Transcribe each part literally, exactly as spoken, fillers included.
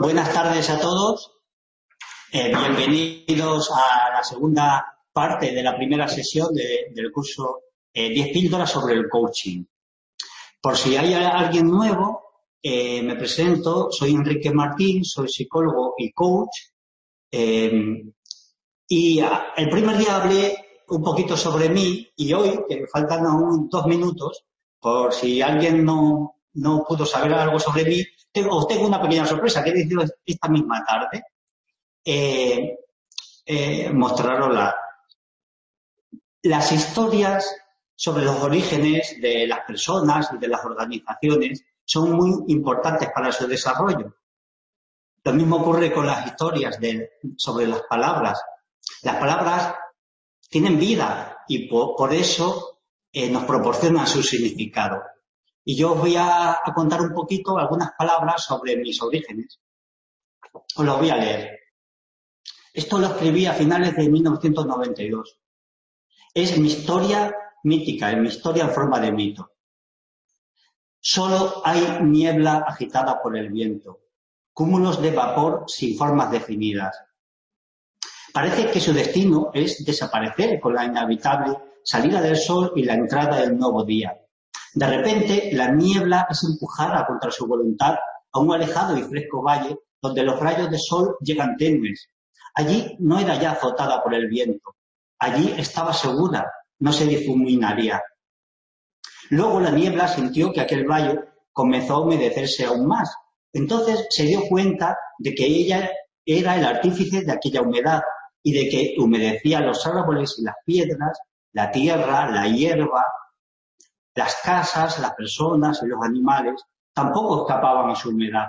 Buenas tardes a todos. Eh, bienvenidos a la segunda parte de la primera sesión de, del curso eh, diez píldoras sobre el coaching. Por si hay alguien nuevo, eh, me presento. Soy Enrique Martín, soy psicólogo y coach. Eh, y a, el primer día hablé un poquito sobre mí y hoy, que me faltan aún dos minutos, por si alguien no, no pudo saber algo sobre mí, tengo, os tengo una pequeña sorpresa que he decidido esta misma tarde eh, eh, mostraros la, las historias sobre los orígenes de las personas y de las organizaciones son muy importantes para su desarrollo. Lo mismo ocurre con las historias de, sobre las palabras. Las palabras tienen vida y por, por eso eh, nos proporcionan su significado. Y yo os voy a, a contar un poquito algunas palabras sobre mis orígenes. Os lo voy a leer. Esto lo escribí a finales de mil novecientos noventa y dos. Es mi historia mítica, es mi historia en forma de mito. Solo hay niebla agitada por el viento, cúmulos de vapor sin formas definidas. Parece que su destino es desaparecer con la inevitable salida del sol y la entrada del nuevo día. De repente, la niebla es empujada contra su voluntad a un alejado y fresco valle donde los rayos de sol llegan tenues. Allí no era ya azotada por el viento. Allí estaba segura, no se difuminaría. Luego la niebla sintió que aquel valle comenzó a humedecerse aún más. Entonces se dio cuenta de que ella era el artífice de aquella humedad y de que humedecía los árboles y las piedras, la tierra, la hierba. Las casas, las personas y los animales tampoco escapaban a su humedad.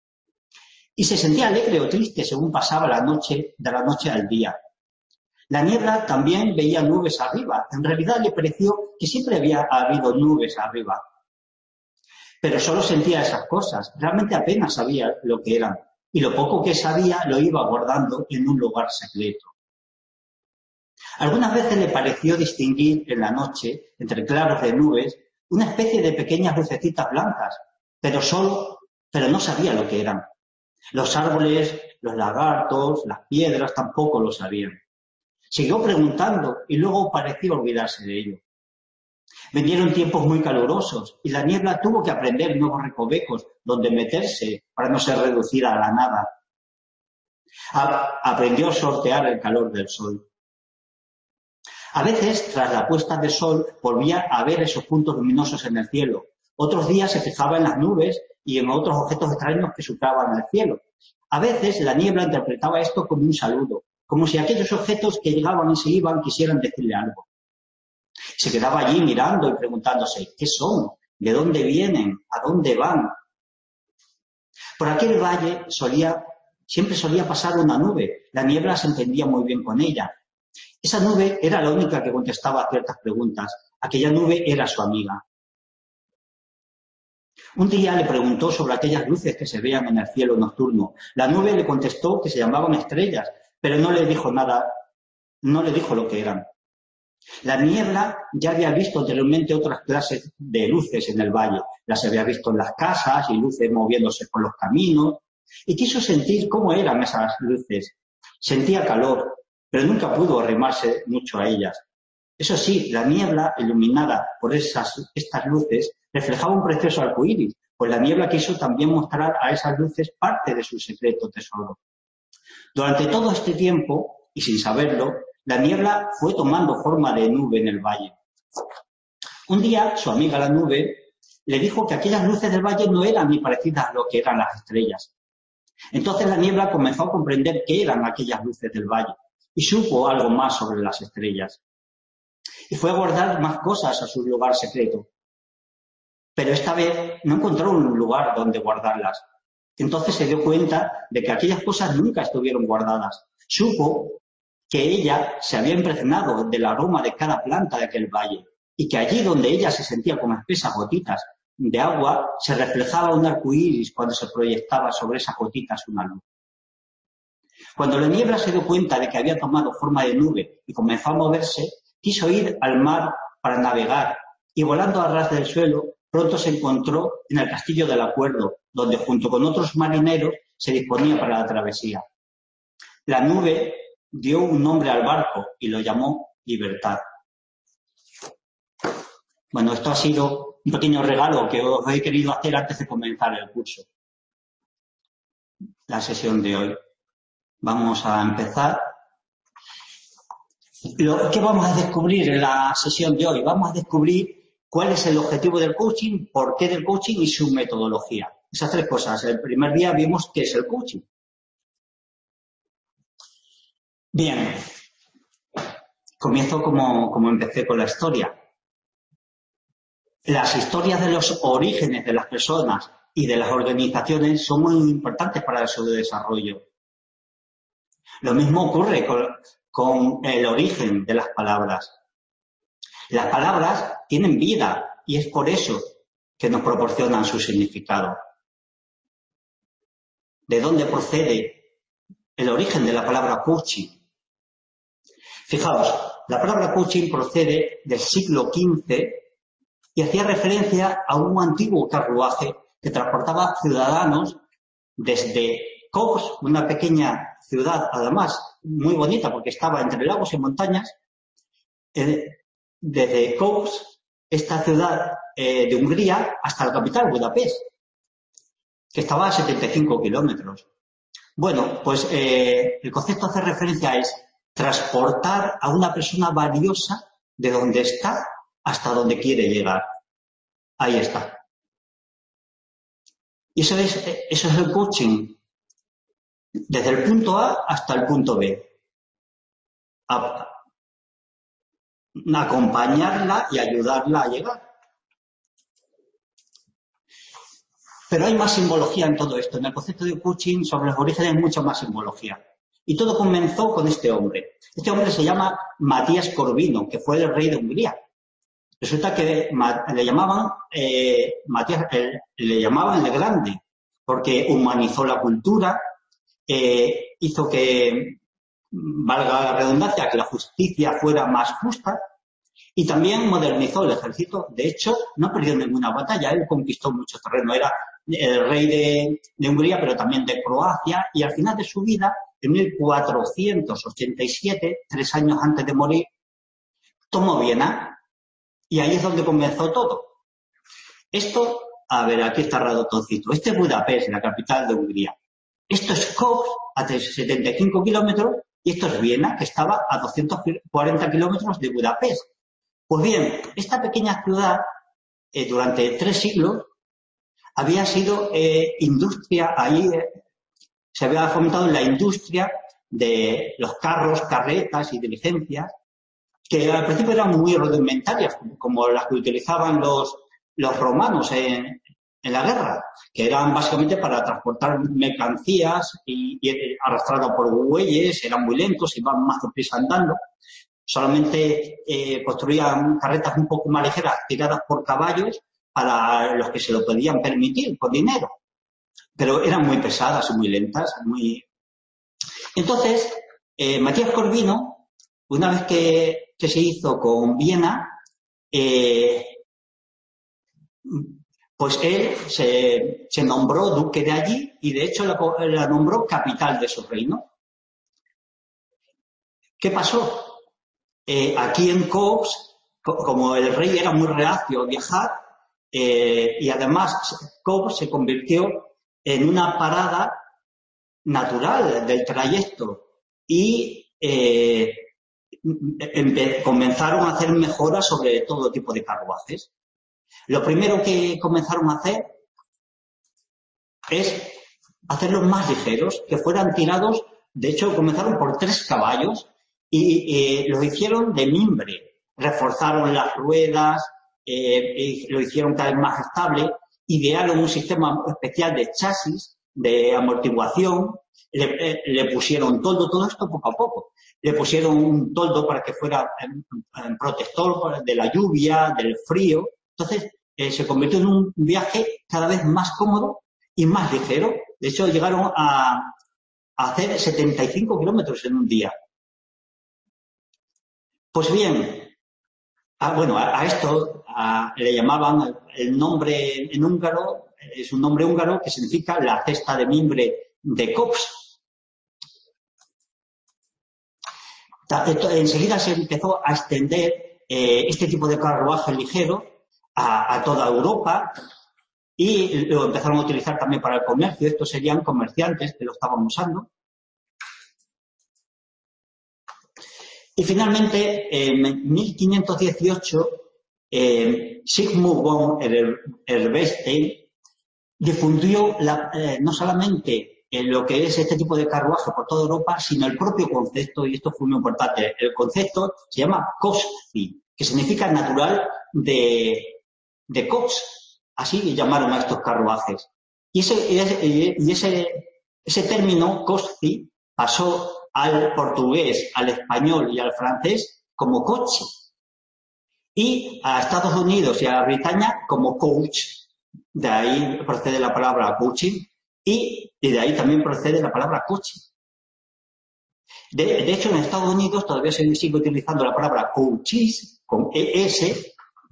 Y se sentía alegre o triste según pasaba la noche, de la noche al día. La niebla también veía nubes arriba. En realidad le pareció que siempre había habido nubes arriba. Pero solo sentía esas cosas. Realmente apenas sabía lo que eran. Y lo poco que sabía lo iba guardando en un lugar secreto. Algunas veces le pareció distinguir en la noche, entre claros de nubes, una especie de pequeñas lucecitas blancas, pero solo, pero no sabía lo que eran. Los árboles, los lagartos, las piedras tampoco lo sabían. Siguió preguntando y luego pareció olvidarse de ello. Vinieron tiempos muy calurosos y la niebla tuvo que aprender nuevos recovecos donde meterse para no ser reducida a la nada. A- aprendió a sortear el calor del sol. A veces, tras la puesta de sol, volvía a ver esos puntos luminosos en el cielo. Otros días se fijaba en las nubes y en otros objetos extraños que surcaban el cielo. A veces la niebla interpretaba esto como un saludo, como si aquellos objetos que llegaban y se iban quisieran decirle algo. Se quedaba allí mirando y preguntándose, ¿qué son? ¿De dónde vienen? ¿A dónde van? Por aquel valle solía, siempre solía pasar una nube. La niebla se entendía muy bien con ella. Esa nube era la única que contestaba a ciertas preguntas. Aquella nube era su amiga. Un día le preguntó sobre aquellas luces que se veían en el cielo nocturno. La nube le contestó que se llamaban estrellas, pero no le dijo nada, no le dijo lo que eran. La niebla ya había visto anteriormente otras clases de luces en el valle. Las había visto en las casas y luces moviéndose por los caminos. Y quiso sentir cómo eran esas luces. Sentía calor, pero nunca pudo arrimarse mucho a ellas. Eso sí, la niebla, iluminada por esas, estas luces, reflejaba un precioso arcoíris, pues la niebla quiso también mostrar a esas luces parte de su secreto tesoro. Durante todo este tiempo, y sin saberlo, la niebla fue tomando forma de nube en el valle. Un día, su amiga la nube le dijo que aquellas luces del valle no eran ni parecidas a lo que eran las estrellas. Entonces la niebla comenzó a comprender qué eran aquellas luces del valle y supo algo más sobre las estrellas. Y fue a guardar más cosas a su lugar secreto. Pero esta vez no encontró un lugar donde guardarlas. Entonces se dio cuenta de que aquellas cosas nunca estuvieron guardadas. Supo que ella se había impregnado del aroma de cada planta de aquel valle y que allí donde ella se sentía con espesas gotitas de agua se reflejaba un arcoíris cuando se proyectaba sobre esas gotitas una luz. Cuando la niebla se dio cuenta de que había tomado forma de nube y comenzó a moverse, quiso ir al mar para navegar y volando a ras del suelo pronto se encontró en el castillo del acuerdo, donde junto con otros marineros se disponía para la travesía. La nube dio un nombre al barco y lo llamó Libertad. Bueno, esto ha sido un pequeño regalo que os he querido hacer antes de comenzar el curso. La sesión de hoy. Vamos a empezar. Lo que vamos a descubrir en la sesión de hoy, vamos a descubrir cuál es el objetivo del coaching, por qué del coaching y su metodología. Esas tres cosas. El primer día vimos qué es el coaching. Bien, comienzo como, como empecé con la historia. Las historias de los orígenes de las personas y de las organizaciones son muy importantes para su desarrollo. Lo mismo ocurre con, con el origen de las palabras. Las palabras tienen vida y es por eso que nos proporcionan su significado. ¿De dónde procede el origen de la palabra coaching? Fijaos, la palabra coaching procede del siglo quince y hacía referencia a un antiguo carruaje que transportaba ciudadanos desde Cox, una pequeña ciudad, además, muy bonita porque estaba entre lagos y montañas, eh, desde Cox, esta ciudad eh, de Hungría, hasta la capital, Budapest, que estaba a setenta y cinco kilómetros. Bueno, pues eh, el concepto hace referencia es transportar a una persona valiosa de donde está hasta donde quiere llegar. Ahí está. Y eso es, eso es el coaching. Desde el punto A hasta el punto B. A, a acompañarla y ayudarla a llegar. Pero hay más simbología en todo esto. En el concepto de coaching sobre los orígenes hay mucha más simbología. Y todo comenzó con este hombre. Este hombre se llama Matías Corvino, que fue el rey de Hungría. Resulta que le llamaban eh, Matías, eh, le llamaban el Grande, porque humanizó la cultura, eh, hizo que, valga la redundancia, que la justicia fuera más justa y también modernizó el ejército. De hecho, no perdió ninguna batalla, él conquistó mucho terreno. Era el rey de, de Hungría, pero también de Croacia, y al final de su vida, en mil cuatrocientos ochenta y siete, tres años antes de morir, tomó Viena, y ahí es donde comenzó todo. Esto, a ver, aquí está Radotoncito. Este es Budapest, la capital de Hungría. Esto es Cox, a setenta y cinco kilómetros, y esto es Viena, que estaba a doscientos cuarenta kilómetros de Budapest. Pues bien, esta pequeña ciudad, eh, durante tres siglos, había sido eh, industria, ahí eh, se había fomentado la industria de los carros, carretas y diligencias, que al principio eran muy rudimentarias, como, como las que utilizaban los, los romanos en, en la guerra, que eran básicamente para transportar mercancías y, y arrastradas por bueyes, eran muy lentos, iban más deprisa andando. Solamente eh, construían carretas un poco más ligeras, tiradas por caballos, para los que se lo podían permitir, con dinero. Pero eran muy pesadas y muy lentas. Muy... Entonces, eh, Matías Corvino, una vez que, que se hizo con Viena, eh, pues él se, se nombró duque de allí y de hecho la, la nombró capital de su reino. ¿Qué pasó? Eh, aquí en Cox, como el rey era muy reacio a viajar, eh, y además Cox se convirtió en una parada natural del trayecto y eh, comenzaron a hacer mejoras sobre todo tipo de carruajes. Lo primero que comenzaron a hacer es hacerlos más ligeros, que fueran tirados. De hecho, comenzaron por tres caballos y eh, lo hicieron de mimbre. Reforzaron las ruedas, eh, y lo hicieron cada vez más estable. Idearon un sistema especial de chasis, de amortiguación. Le, eh, le pusieron toldo, todo esto poco a poco. Le pusieron un toldo para que fuera en, en protector de la lluvia, del frío. Entonces, eh, se convirtió en un viaje cada vez más cómodo y más ligero. De hecho, llegaron a, a hacer setenta y cinco kilómetros en un día. Pues bien, a, bueno, a, a esto a, le llamaban el nombre en húngaro, es un nombre húngaro que significa la cesta de mimbre de COPS. Enseguida se empezó a extender eh, este tipo de carruaje ligero a, a toda Europa y lo empezaron a utilizar también para el comercio. Estos serían comerciantes que lo estaban usando. Y finalmente, en mil quinientos dieciocho, eh, Sigmund von Herberstein difundió la, eh, no solamente en lo que es este tipo de carruaje por toda Europa, sino el propio concepto, y esto fue muy importante. El concepto se llama Coxswain, que significa natural de, de Cox. Así llamaron a estos carruajes. Y ese, y ese, ese término, Coxswain, pasó al portugués, al español y al francés como coche. Y a Estados Unidos y a Britania como coach. De ahí procede la palabra coaching y, y de ahí también procede la palabra coche. De, de hecho, en Estados Unidos todavía se sigue utilizando la palabra coaches con E S,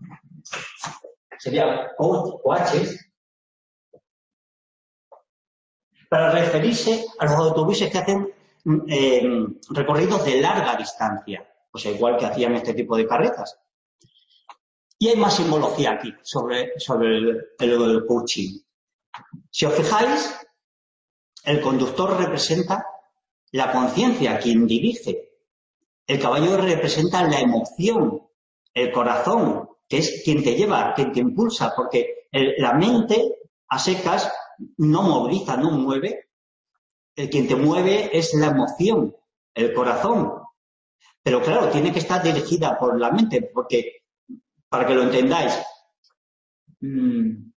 sería coaches, para referirse a los autobuses que hacen eh, recorridos de larga distancia, pues igual que hacían este tipo de carretas. Y hay más simbología aquí sobre, sobre el, el, el coaching. Si os fijáis, el conductor representa la conciencia, quien dirige. El caballo representa la emoción, el corazón, que es quien te lleva, quien te impulsa, porque el, la mente a secas no moviliza, no mueve. El quien te mueve es la emoción, el corazón. Pero claro, tiene que estar dirigida por la mente, porque, para que lo entendáis, mmm,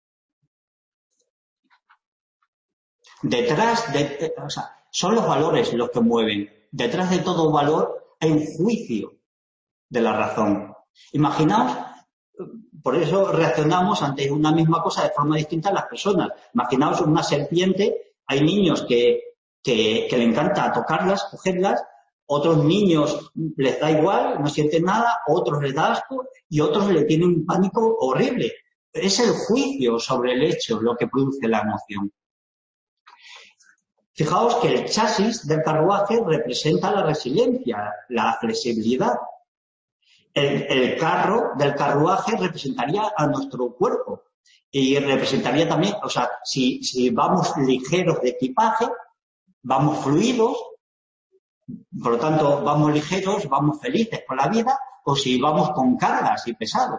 detrás de, o sea, son los valores los que mueven. Detrás de todo valor hay un juicio de la razón. Imaginaos, por eso reaccionamos ante una misma cosa de forma distinta a las personas. Imaginaos una serpiente, hay niños que, que, que le encanta tocarlas, cogerlas, otros niños les da igual, no sienten nada, otros les da asco y otros le tienen un pánico horrible. Es el juicio sobre el hecho lo que produce la emoción. Fijaos que el chasis del carruaje representa la resiliencia, la flexibilidad. El, el carro del carruaje representaría a nuestro cuerpo y representaría también, o sea, si, si vamos ligeros de equipaje, vamos fluidos, por lo tanto vamos ligeros, vamos felices con la vida, o si vamos con cargas y pesados.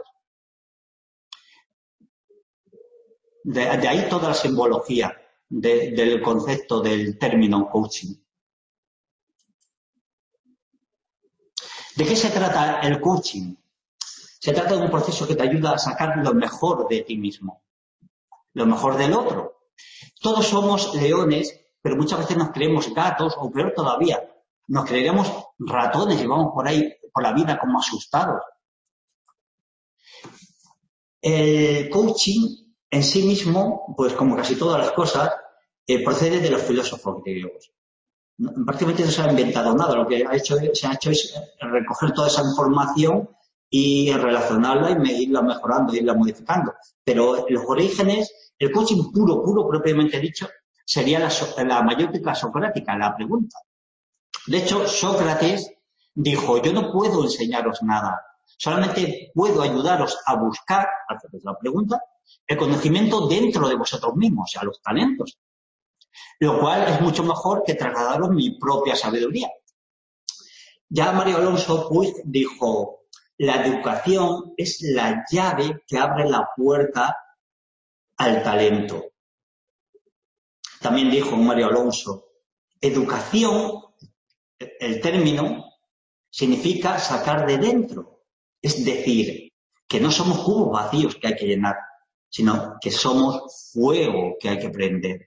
De, de ahí toda la simbología de, del concepto del término coaching. ¿De qué se trata el coaching? Se trata de un proceso que te ayuda a sacar lo mejor de ti mismo, lo mejor del otro. Todos somos leones, pero muchas veces nos creemos gatos, o peor todavía, nos creeremos ratones y vamos por ahí, por la vida como asustados. El coaching en sí mismo, pues como casi todas las cosas, eh, procede de los filósofos griegos. Prácticamente no se ha inventado nada, lo que ha hecho, se ha hecho es recoger toda esa información y relacionarla y irla mejorando, irla modificando. Pero los orígenes, el coaching puro, puro, propiamente dicho, sería la, la mayótica socrática, la pregunta. De hecho, Sócrates dijo, yo no puedo enseñaros nada, solamente puedo ayudaros a buscar, a hacer la pregunta, el conocimiento dentro de vosotros mismos, o sea, los talentos. Lo cual es mucho mejor que trasladaros mi propia sabiduría. Ya Mario Alonso Puig dijo, la educación es la llave que abre la puerta al talento. También dijo Mario Alonso, educación, el término, significa sacar de dentro. Es decir, que no somos cubos vacíos que hay que llenar, sino que somos fuego que hay que prender.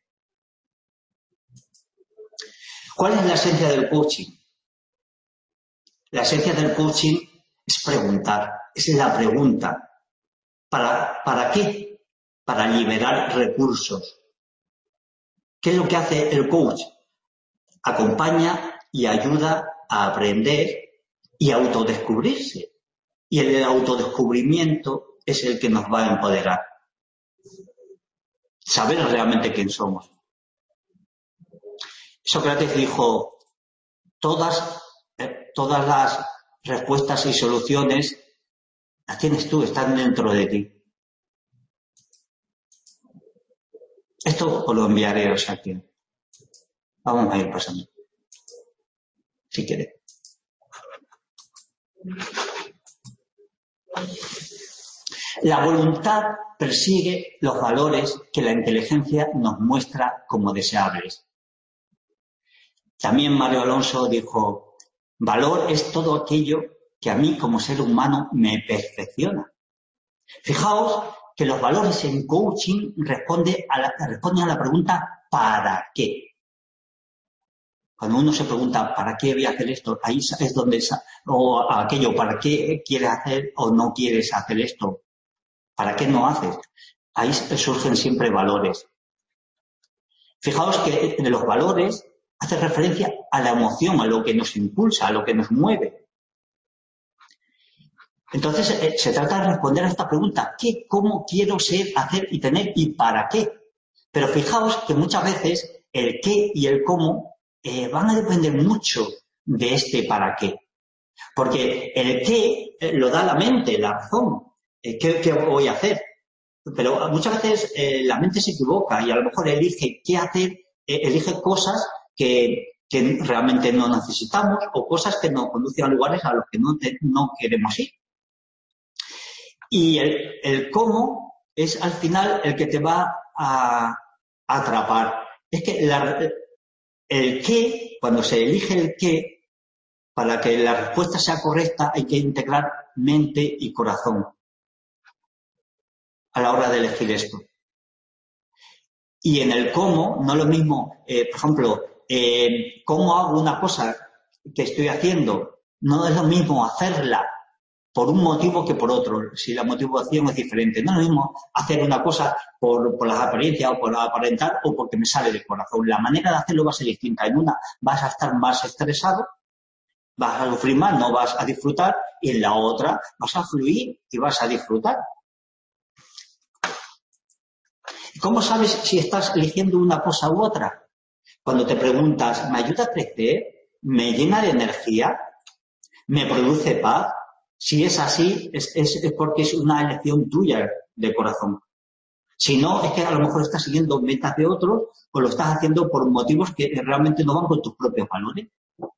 ¿Cuál es la esencia del coaching? La esencia del coaching es preguntar, es la pregunta. ¿Para, para qué? Para liberar recursos. ¿Qué es lo que hace el coach? Acompaña y ayuda a aprender y a autodescubrirse. Y el autodescubrimiento es el que nos va a empoderar. Saber realmente quién somos. Sócrates dijo, todas, eh, todas las respuestas y soluciones las tienes tú, están dentro de ti. Esto os lo enviaré, o sea que vamos a ir pasando, si queréis. La voluntad persigue los valores que la inteligencia nos muestra como deseables. También Mario Alonso dijo, valor es todo aquello que a mí como ser humano me perfecciona. Fijaos que los valores en coaching responde a la, responden a la pregunta ¿para qué? Cuando uno se pregunta ¿para qué voy a hacer esto? Ahí es donde, o aquello, ¿para qué quieres hacer o no quieres hacer esto? ¿Para qué no haces? Ahí surgen siempre valores. Fijaos que de los valores hace referencia a la emoción, a lo que nos impulsa, a lo que nos mueve. Entonces, eh, se trata de responder a esta pregunta, ¿qué, cómo quiero ser, hacer y tener y para qué? Pero fijaos que muchas veces el qué y el cómo eh, van a depender mucho de este para qué. Porque el qué eh, lo da la mente, la razón. Eh, ¿qué, ¿Qué voy a hacer? Pero muchas veces eh, la mente se equivoca y a lo mejor elige qué hacer, eh, elige cosas que, que realmente no necesitamos o cosas que nos conducen a lugares a los que no, te, no queremos ir. Y el, el cómo es al final el que te va a, a atrapar. Es que la, el qué, cuando se elige el qué, para que la respuesta sea correcta hay que integrar mente y corazón a la hora de elegir esto. Y en el cómo, no lo mismo, eh, por ejemplo, eh, cómo hago una cosa que estoy haciendo, no es lo mismo hacerla por un motivo que por otro, si la motivación es diferente. No es lo mismo hacer una cosa por, por las apariencias o por aparentar o porque me sale del corazón. La manera de hacerlo va a ser distinta. En una vas a estar más estresado, vas a sufrir más, no vas a disfrutar, y en la otra vas a fluir y vas a disfrutar. ¿Cómo sabes si estás eligiendo una cosa u otra? Cuando te preguntas, ¿me ayuda a crecer? ¿Me llena de energía? ¿Me produce paz? Si es así, es, es, es porque es una elección tuya de corazón. Si no, es que a lo mejor estás siguiendo metas de otros o lo estás haciendo por motivos que realmente no van con tus propios valores.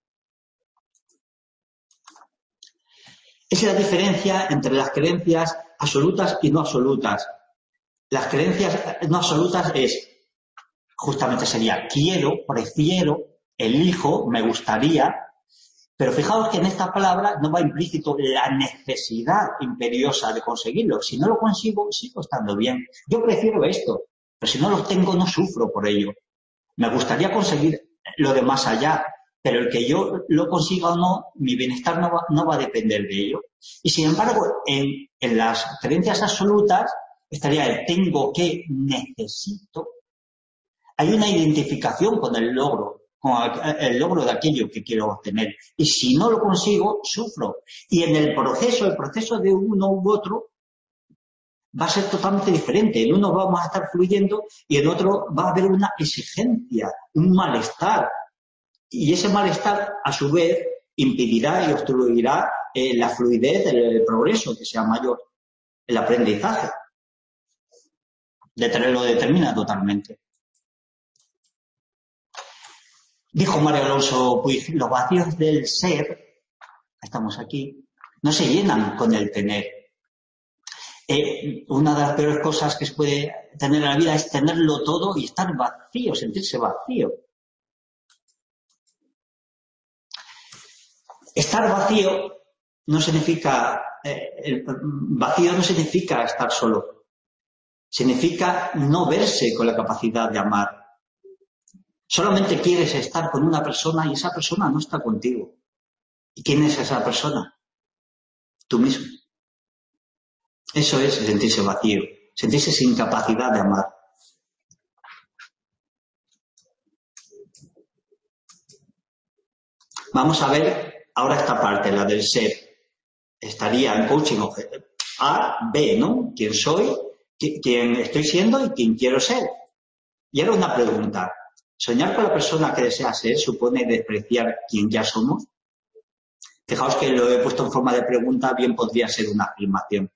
Esa es la diferencia entre las creencias absolutas y no absolutas. Las creencias no absolutas es, justamente sería, quiero, prefiero, elijo, me gustaría. Pero fijaos que en esta palabra no va implícito la necesidad imperiosa de conseguirlo. Si no lo consigo, sigo estando bien. Yo prefiero esto, pero si no lo tengo, no sufro por ello. Me gustaría conseguir lo de más allá, pero el que yo lo consiga o no, mi bienestar no va, no va a depender de ello. Y sin embargo, en, en las creencias absolutas estaría el tengo que, necesito. Hay una identificación con el logro, con el logro de aquello que quiero obtener. Y si no lo consigo, sufro. Y en el proceso, el proceso de uno u otro, va a ser totalmente diferente. En uno vamos a estar fluyendo y en otro va a haber una exigencia, un malestar. Y ese malestar, a su vez, impedirá y obstruirá eh, la fluidez del progreso, que sea mayor, el aprendizaje. De lo determina totalmente. Dijo Mario Alonso, pues los vacíos del ser, estamos aquí, no se llenan con el tener. Eh, una de las peores cosas que se puede tener en la vida es tenerlo todo y estar vacío, sentirse vacío. Estar vacío no significa, eh, el vacío no significa estar solo. Significa no verse con la capacidad de amar. Solamente quieres estar con una persona y esa persona no está contigo. ¿Y quién es esa persona? Tú mismo. Eso es sentirse vacío, sentirse sin capacidad de amar. Vamos a ver ahora esta parte, la del ser. Estaría en coaching A, B, ¿no? ¿Quién soy? ¿Quién estoy siendo y quién quiero ser? Y ahora una pregunta. Soñar con la persona que desea ser supone despreciar quien ya somos. Fijaos que lo he puesto en forma de pregunta, bien podría ser una afirmación.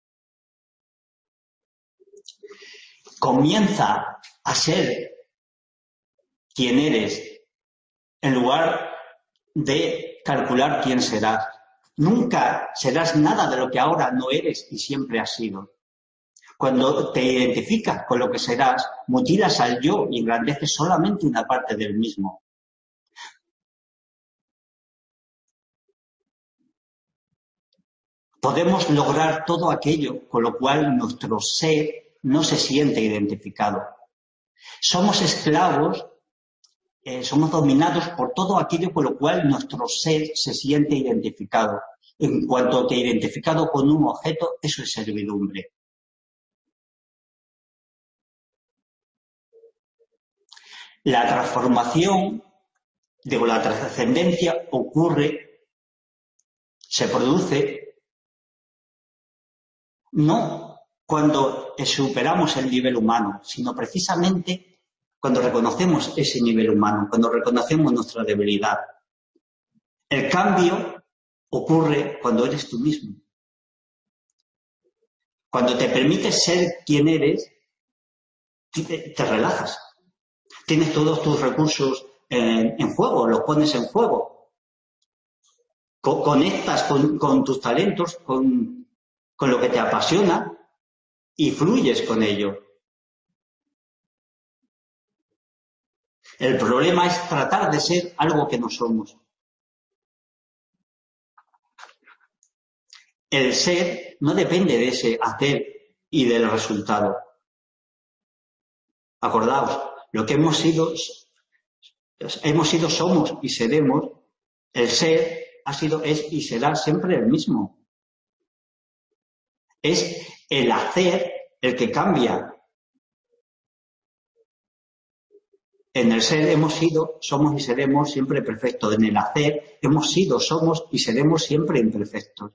Comienza a ser quien eres en lugar de calcular quién serás. Nunca serás nada de lo que ahora no eres y siempre has sido. Cuando te identificas con lo que serás, mutilas al yo y engrandeces solamente una parte del mismo. Podemos lograr todo aquello con lo cual nuestro ser no se siente identificado. Somos esclavos, eh, somos dominados por todo aquello con lo cual nuestro ser se siente identificado. En cuanto te he identificado con un objeto, eso es servidumbre. La transformación, digo, la trascendencia ocurre, se produce, no cuando superamos el nivel humano, sino precisamente cuando reconocemos ese nivel humano, cuando reconocemos nuestra debilidad. El cambio ocurre cuando eres tú mismo. Cuando te permites ser quien eres, te, te relajas. Tienes todos tus recursos en, en juego, los pones en juego. Co- conectas con, con tus talentos, con, con lo que te apasiona y fluyes con ello. El problema es tratar de ser algo que no somos. El ser no depende de ese hacer y del resultado. Acordaos, lo que hemos sido, hemos sido, somos y seremos, el ser ha sido, es y será siempre el mismo. Es el hacer el que cambia. En el ser hemos sido, somos y seremos siempre perfectos. En el hacer hemos sido, somos y seremos siempre imperfectos.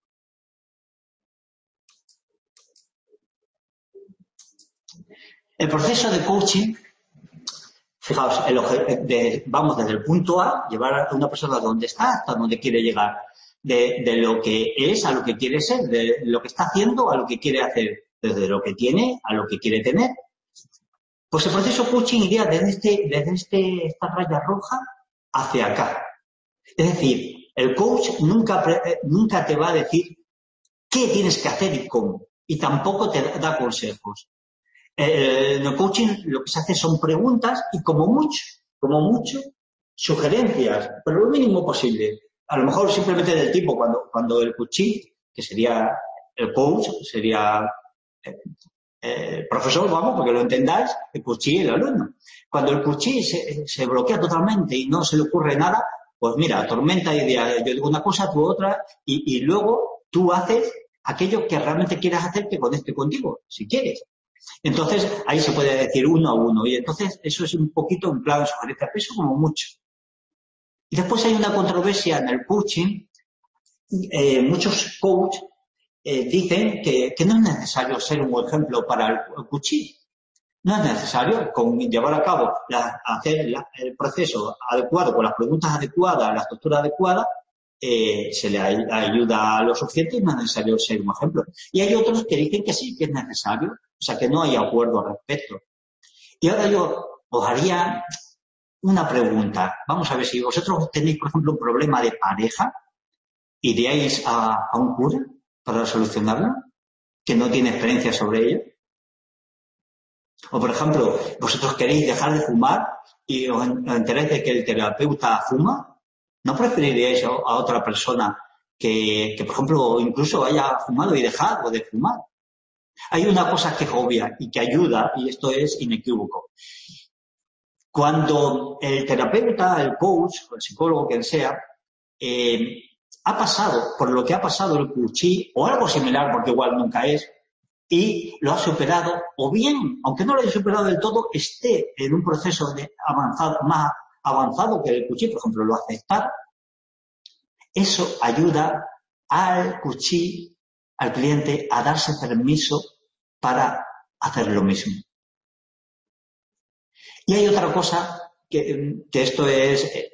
El proceso de coaching, fijaos, el de, vamos desde el punto A, llevar a una persona donde está hasta donde quiere llegar. De, de lo que es a lo que quiere ser, de lo que está haciendo a lo que quiere hacer, desde lo que tiene a lo que quiere tener. Pues el proceso coaching iría desde, este, desde este, esta raya roja hacia acá. Es decir, el coach nunca, nunca te va a decir qué tienes que hacer y cómo, y tampoco te da consejos. En el coaching lo que se hace son preguntas y como mucho, como mucho, sugerencias, pero lo mínimo posible. A lo mejor simplemente del tipo, cuando, cuando el coachee, que sería el coach, sería eh, el profesor, vamos, porque lo entendáis, el coachee el alumno. Cuando el coachee se, se bloquea totalmente y no se le ocurre nada, pues mira, tormenta idea, yo digo una cosa, tú otra, y, y luego tú haces aquello que realmente quieras hacer que conecte contigo, si quieres. Entonces, ahí se puede decir uno a uno. Y entonces, eso es un poquito un plan de sugerencia, peso como mucho. Y después hay una controversia en el coaching. Eh, muchos coaches eh, dicen que, que no es necesario ser un ejemplo para el, el coaching. No es necesario con llevar a cabo, la, hacer la, el proceso adecuado, con las preguntas adecuadas, la estructura adecuada, eh, se le ay, ayuda a lo suficiente y no es necesario ser un ejemplo. Y hay otros que dicen que sí, que es necesario. O sea, que no hay acuerdo al respecto. Y ahora yo os haría una pregunta. Vamos a ver si vosotros tenéis, por ejemplo, un problema de pareja, ¿iríais a, a un cura para solucionarlo? ¿Que no tiene experiencia sobre ello? O, por ejemplo, vosotros queréis dejar de fumar y os enteráis de que el terapeuta fuma. ¿No preferiríais a, a otra persona que, que, por ejemplo, incluso haya fumado y dejado de fumar? Hay una cosa que es obvia y que ayuda, y esto es inequívoco. Cuando el terapeuta, el coach, el psicólogo, quien sea, eh, ha pasado por lo que ha pasado el coachee, o algo similar, porque igual nunca es, y lo ha superado, o bien, aunque no lo haya superado del todo, esté en un proceso de avanzado, más avanzado que el coachee, por ejemplo, lo aceptar, eso ayuda al coachee, al cliente, a darse permiso para hacer lo mismo. Y hay otra cosa que, que esto es, eh,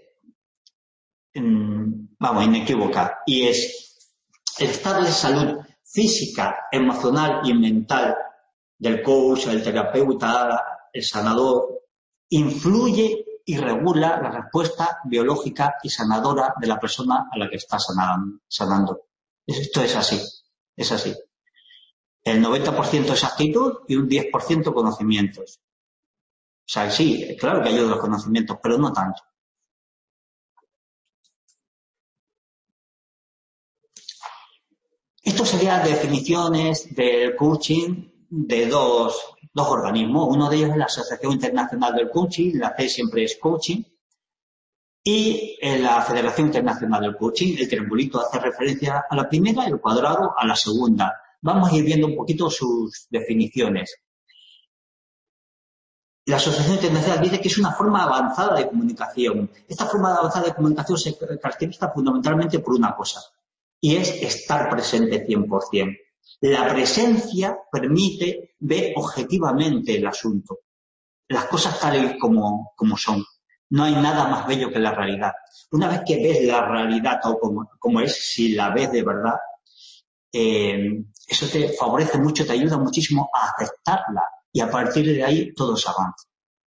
vamos, inequívoca, y es el estado de salud física, emocional y mental del coach, el terapeuta, el sanador, influye y regula la respuesta biológica y sanadora de la persona a la que está sanando. Esto es así, es así. El noventa por ciento es actitud y un diez por ciento conocimientos. O sea, sí, claro que ayuda a los conocimientos, pero no tanto. Esto serían definiciones del coaching de dos, dos organismos. Uno de ellos es la Asociación Internacional del Coaching, la C siempre es coaching, y la Federación Internacional del Coaching. El triangulito hace referencia a la primera y el cuadrado a la segunda. Vamos a ir viendo un poquito sus definiciones. La Asociación Internacional dice que es una forma avanzada de comunicación. Esta forma avanzada de comunicación se caracteriza fundamentalmente por una cosa, y es estar presente cien por ciento. La presencia permite ver objetivamente el asunto, las cosas tal y como, como son. No hay nada más bello que la realidad. Una vez que ves la realidad tal como, como es, si la ves de verdad, eh, eso te favorece mucho, te ayuda muchísimo a aceptarla, y a partir de ahí todo se avanza.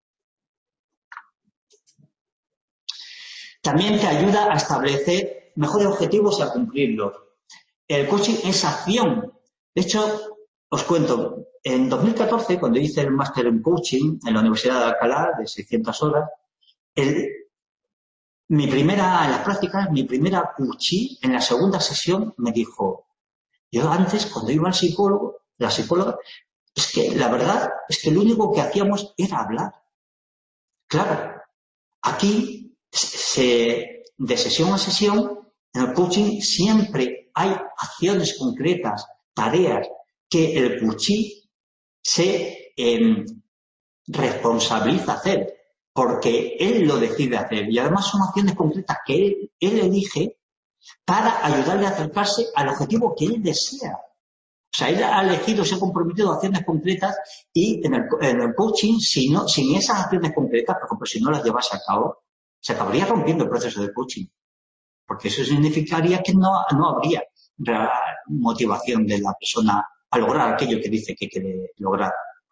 También te ayuda a establecer mejores objetivos y a cumplirlos. El coaching es acción. De hecho, os cuento, en dos mil catorce, cuando hice el máster en coaching en la Universidad de Alcalá, de seiscientas horas, el, mi primera, en las prácticas, mi primera coachee en la segunda sesión me dijo, yo antes, cuando iba al psicólogo, la psicóloga, es que la verdad es que lo único que hacíamos era hablar. Claro, aquí se, de sesión a sesión, en el coaching siempre hay acciones concretas, tareas que el coachee se eh, responsabiliza hacer, porque él lo decide hacer. Y además son acciones concretas que él, él elige para ayudarle a acercarse al objetivo que él desea. O sea, él ha elegido, se ha comprometido a acciones concretas, y en el, en el coaching, si no, sin esas acciones concretas, por ejemplo, si no las llevase a cabo, se acabaría rompiendo el proceso de coaching. Porque eso significaría que no, no habría motivación de la persona a lograr aquello que dice que quiere lograr.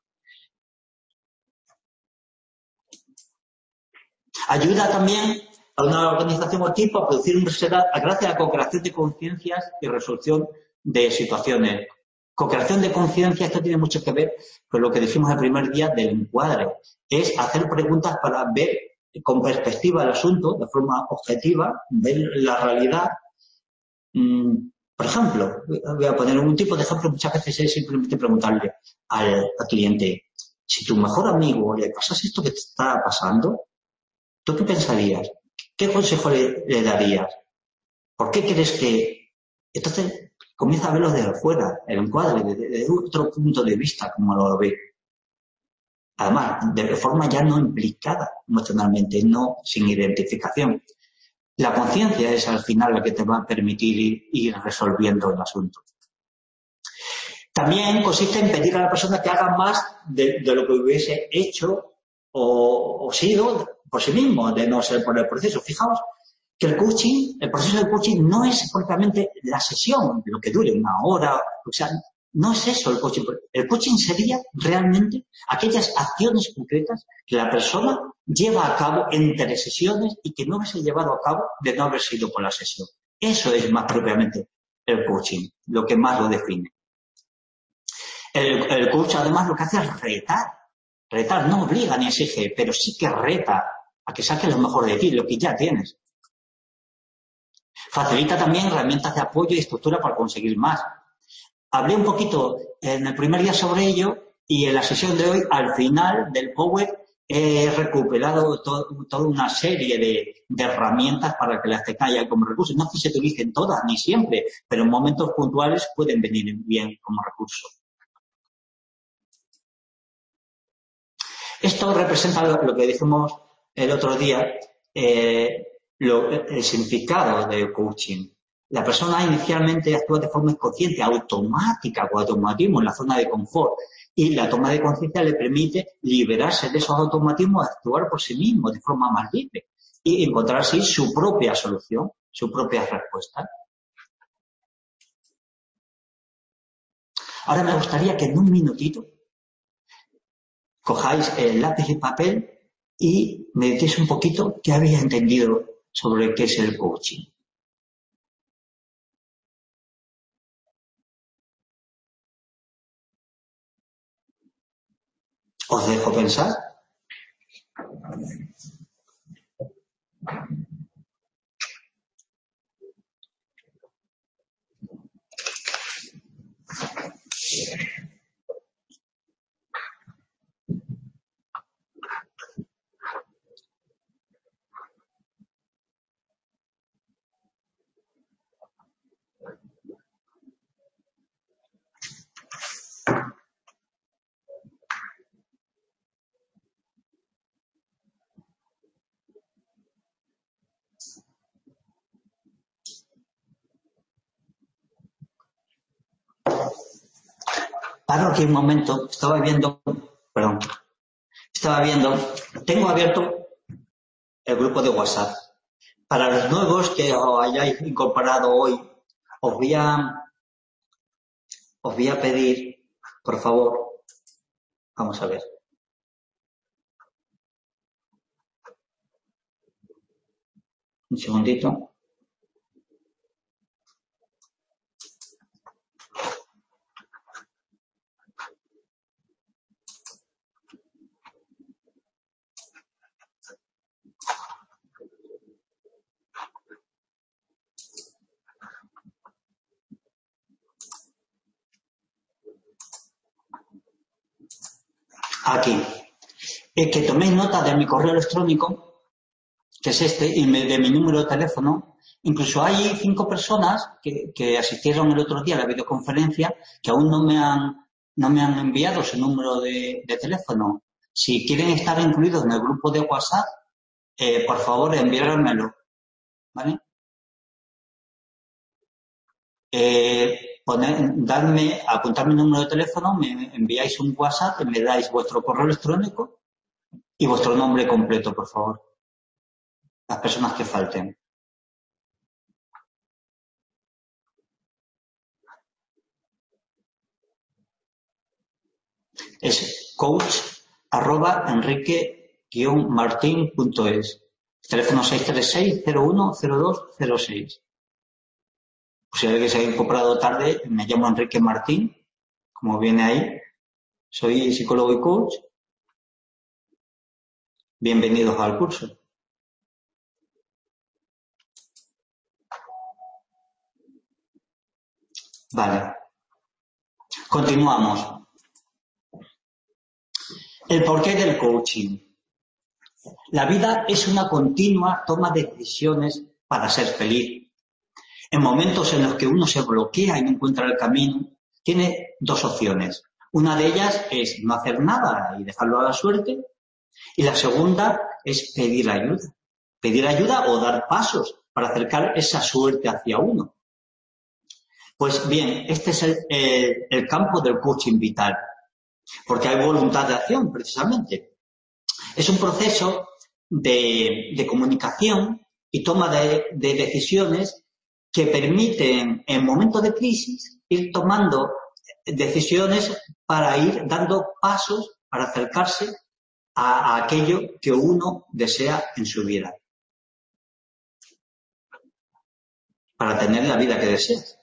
Ayuda también a una organización o equipo a producir un resultado gracias a la co-creación de conciencias y resolución de situaciones. Co-creación de conciencia, esto tiene mucho que ver con lo que dijimos el primer día del encuadre. Es hacer preguntas para ver con perspectiva el asunto, de forma objetiva, ver la realidad. Por ejemplo, voy a poner un tipo de ejemplo, muchas veces es simplemente preguntarle al, al cliente, si tu mejor amigo le pasas esto que te está pasando, ¿tú qué pensarías? ¿Qué consejo le, le darías? ¿Por qué crees que...? Entonces comienza a verlo desde fuera, el encuadre, desde, desde otro punto de vista, como lo ve. Además, de forma ya no implicada emocionalmente, no sin identificación. La conciencia es al final la que te va a permitir ir, ir resolviendo el asunto. También consiste en pedir a la persona que haga más de, de lo que hubiese hecho o, o sido por sí mismo, de no ser por el proceso. Fijaos que el coaching, el proceso de coaching no es propiamente la sesión, lo que dure una hora, o sea, no es eso el coaching. El coaching sería realmente aquellas acciones concretas que la persona lleva a cabo entre sesiones y que no hubiese llevado a cabo de no haber sido por la sesión. Eso es más propiamente el coaching, lo que más lo define. El, el coach además lo que hace es retar. Retar no obliga ni exige, pero sí que reta a que saques lo mejor de ti, lo que ya tienes. Facilita también herramientas de apoyo y estructura para conseguir más. Hablé un poquito en el primer día sobre ello y en la sesión de hoy, al final del Power, he recuperado to, toda una serie de, de herramientas para que las tengáis como recursos. No es que se utilicen todas ni siempre, pero en momentos puntuales pueden venir bien como recurso. Esto representa lo, lo que dijimos el otro día, eh, lo, el significado del coaching. La persona inicialmente actúa de forma inconsciente, automática, con automatismo, en la zona de confort. Y la toma de conciencia le permite liberarse de esos automatismos, actuar por sí mismo de forma más libre y encontrar así su propia solución, su propia respuesta. Ahora me gustaría que en un minutito cojáis el lápiz y papel y me decís un poquito qué habéis entendido sobre qué es el coaching. Os dejo pensar. Paro aquí un momento, estaba viendo, perdón, estaba viendo, tengo abierto el grupo de WhatsApp. Para los nuevos que os hayáis incorporado hoy, os voy a, os voy a pedir, por favor, vamos a ver. Un segundito. Aquí. Es que toméis nota de mi correo electrónico, que es este, y de mi número de teléfono. Incluso hay cinco personas que, que asistieron el otro día a la videoconferencia que aún no me han, no me han enviado su número de, de teléfono. Si quieren estar incluidos en el grupo de WhatsApp, eh, por favor enviármelo, ¿vale? Eh, poner, darme, apuntar mi número de teléfono, me enviáis un WhatsApp, me dais vuestro correo electrónico y vuestro nombre completo, por favor. Las personas que falten. Es coach arroba enrique guion martin punto es. Teléfono seis tres seis, cero uno, cero dos, cero seis. Pues si alguien se ha incorporado tarde, me llamo Enrique Martín, como viene ahí. Soy psicólogo y coach. Bienvenidos al curso. Vale. Continuamos. El porqué del coaching. La vida es una continua toma de decisiones para ser feliz. En momentos en los que uno se bloquea y no encuentra el camino, tiene dos opciones. Una de ellas es no hacer nada y dejarlo a la suerte. Y la segunda es pedir ayuda. Pedir ayuda o dar pasos para acercar esa suerte hacia uno. Pues bien, este es el, el, el campo del coaching vital. Porque hay voluntad de acción, precisamente. Es un proceso de, de comunicación y toma de, de decisiones que permiten, en momentos de crisis, ir tomando decisiones para ir dando pasos para acercarse a, a aquello que uno desea en su vida. Para tener la vida que deseas.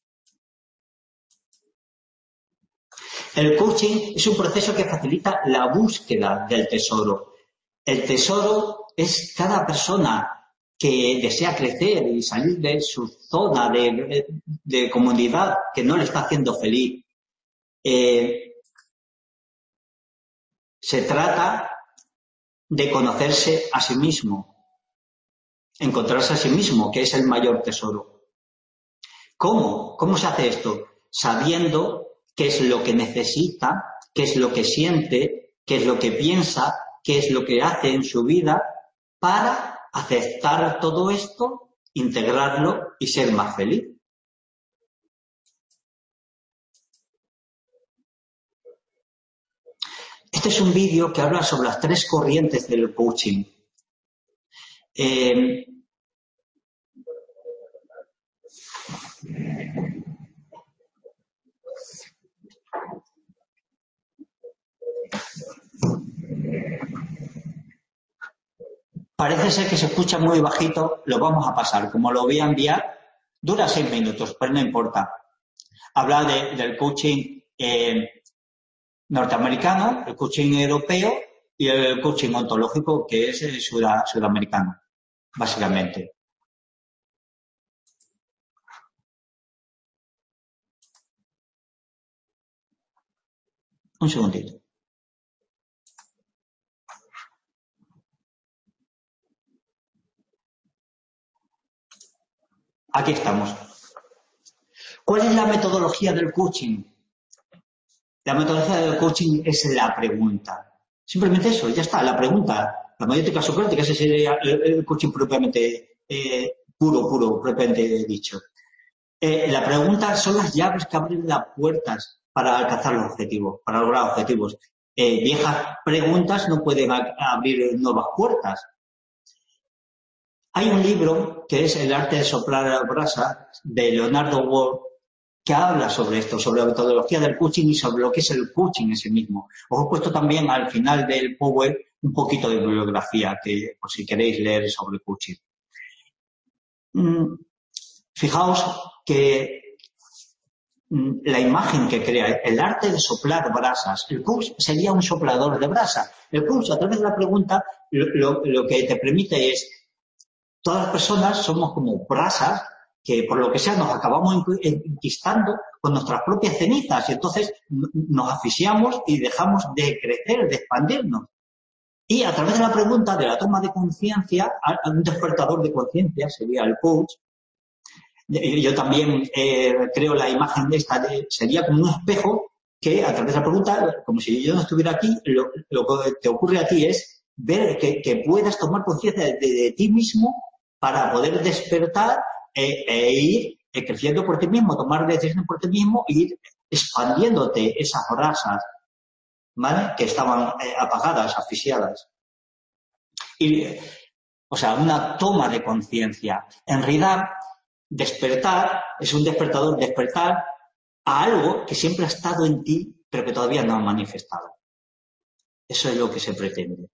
El coaching es un proceso que facilita la búsqueda del tesoro. El tesoro es cada persona que desea crecer y salir de su zona de, de comodidad que no le está haciendo feliz. Eh, se trata de conocerse a sí mismo, encontrarse a sí mismo, que es el mayor tesoro. ¿Cómo? ¿Cómo se hace esto? Sabiendo qué es lo que necesita, qué es lo que siente, qué es lo que piensa, qué es lo que hace en su vida para aceptar todo esto, integrarlo y ser más feliz. Este es un vídeo que habla sobre las tres corrientes del coaching. Eh, Parece ser que se escucha muy bajito, lo vamos a pasar. Como lo voy a enviar, dura seis minutos, pero no importa. Habla de, del coaching eh, norteamericano, el coaching europeo y el coaching ontológico, que es el sud- sudamericano, básicamente. Un segundito. Aquí estamos. ¿Cuál es la metodología del coaching? La metodología del coaching es la pregunta. Simplemente eso, ya está, la pregunta. La mayéutica socrática, ese sería el, el coaching propiamente eh, puro, puro, propiamente dicho. Eh, la pregunta son las llaves que abren las puertas para alcanzar los objetivos, para lograr objetivos. Eh, viejas preguntas no pueden a, abrir nuevas puertas. Hay un libro que es El arte de soplar brasa, de Leonardo Ward, que habla sobre esto, sobre la metodología del coaching y sobre lo que es el coaching en sí mismo. Os he puesto también al final del Power un poquito de bibliografía, que por si queréis leer sobre coaching. Mm, fijaos que mm, la imagen que crea, el arte de soplar brasas, el coach sería un soplador de brasa. El coach, a través de la pregunta, lo, lo, lo que te permite es, todas las personas somos como brasas que por lo que sea nos acabamos enquistando con nuestras propias cenizas y entonces nos asfixiamos y dejamos de crecer, de expandirnos. Y a través de la pregunta, de la toma de conciencia, un despertador de conciencia sería el coach. Yo también eh, creo la imagen de esta, de, sería como un espejo que a través de la pregunta, como si yo no estuviera aquí, lo, lo que te ocurre a ti es ver que, que puedas tomar conciencia de, de, de ti mismo para poder despertar e, e ir eh, creciendo por ti mismo, tomar decisiones por ti mismo e ir expandiéndote esas brasas, ¿vale? Que estaban eh, apagadas, asfixiadas. Y, o sea, una toma de conciencia. En realidad, despertar es un despertador, despertar a algo que siempre ha estado en ti, pero que todavía no ha manifestado. Eso es lo que se pretende.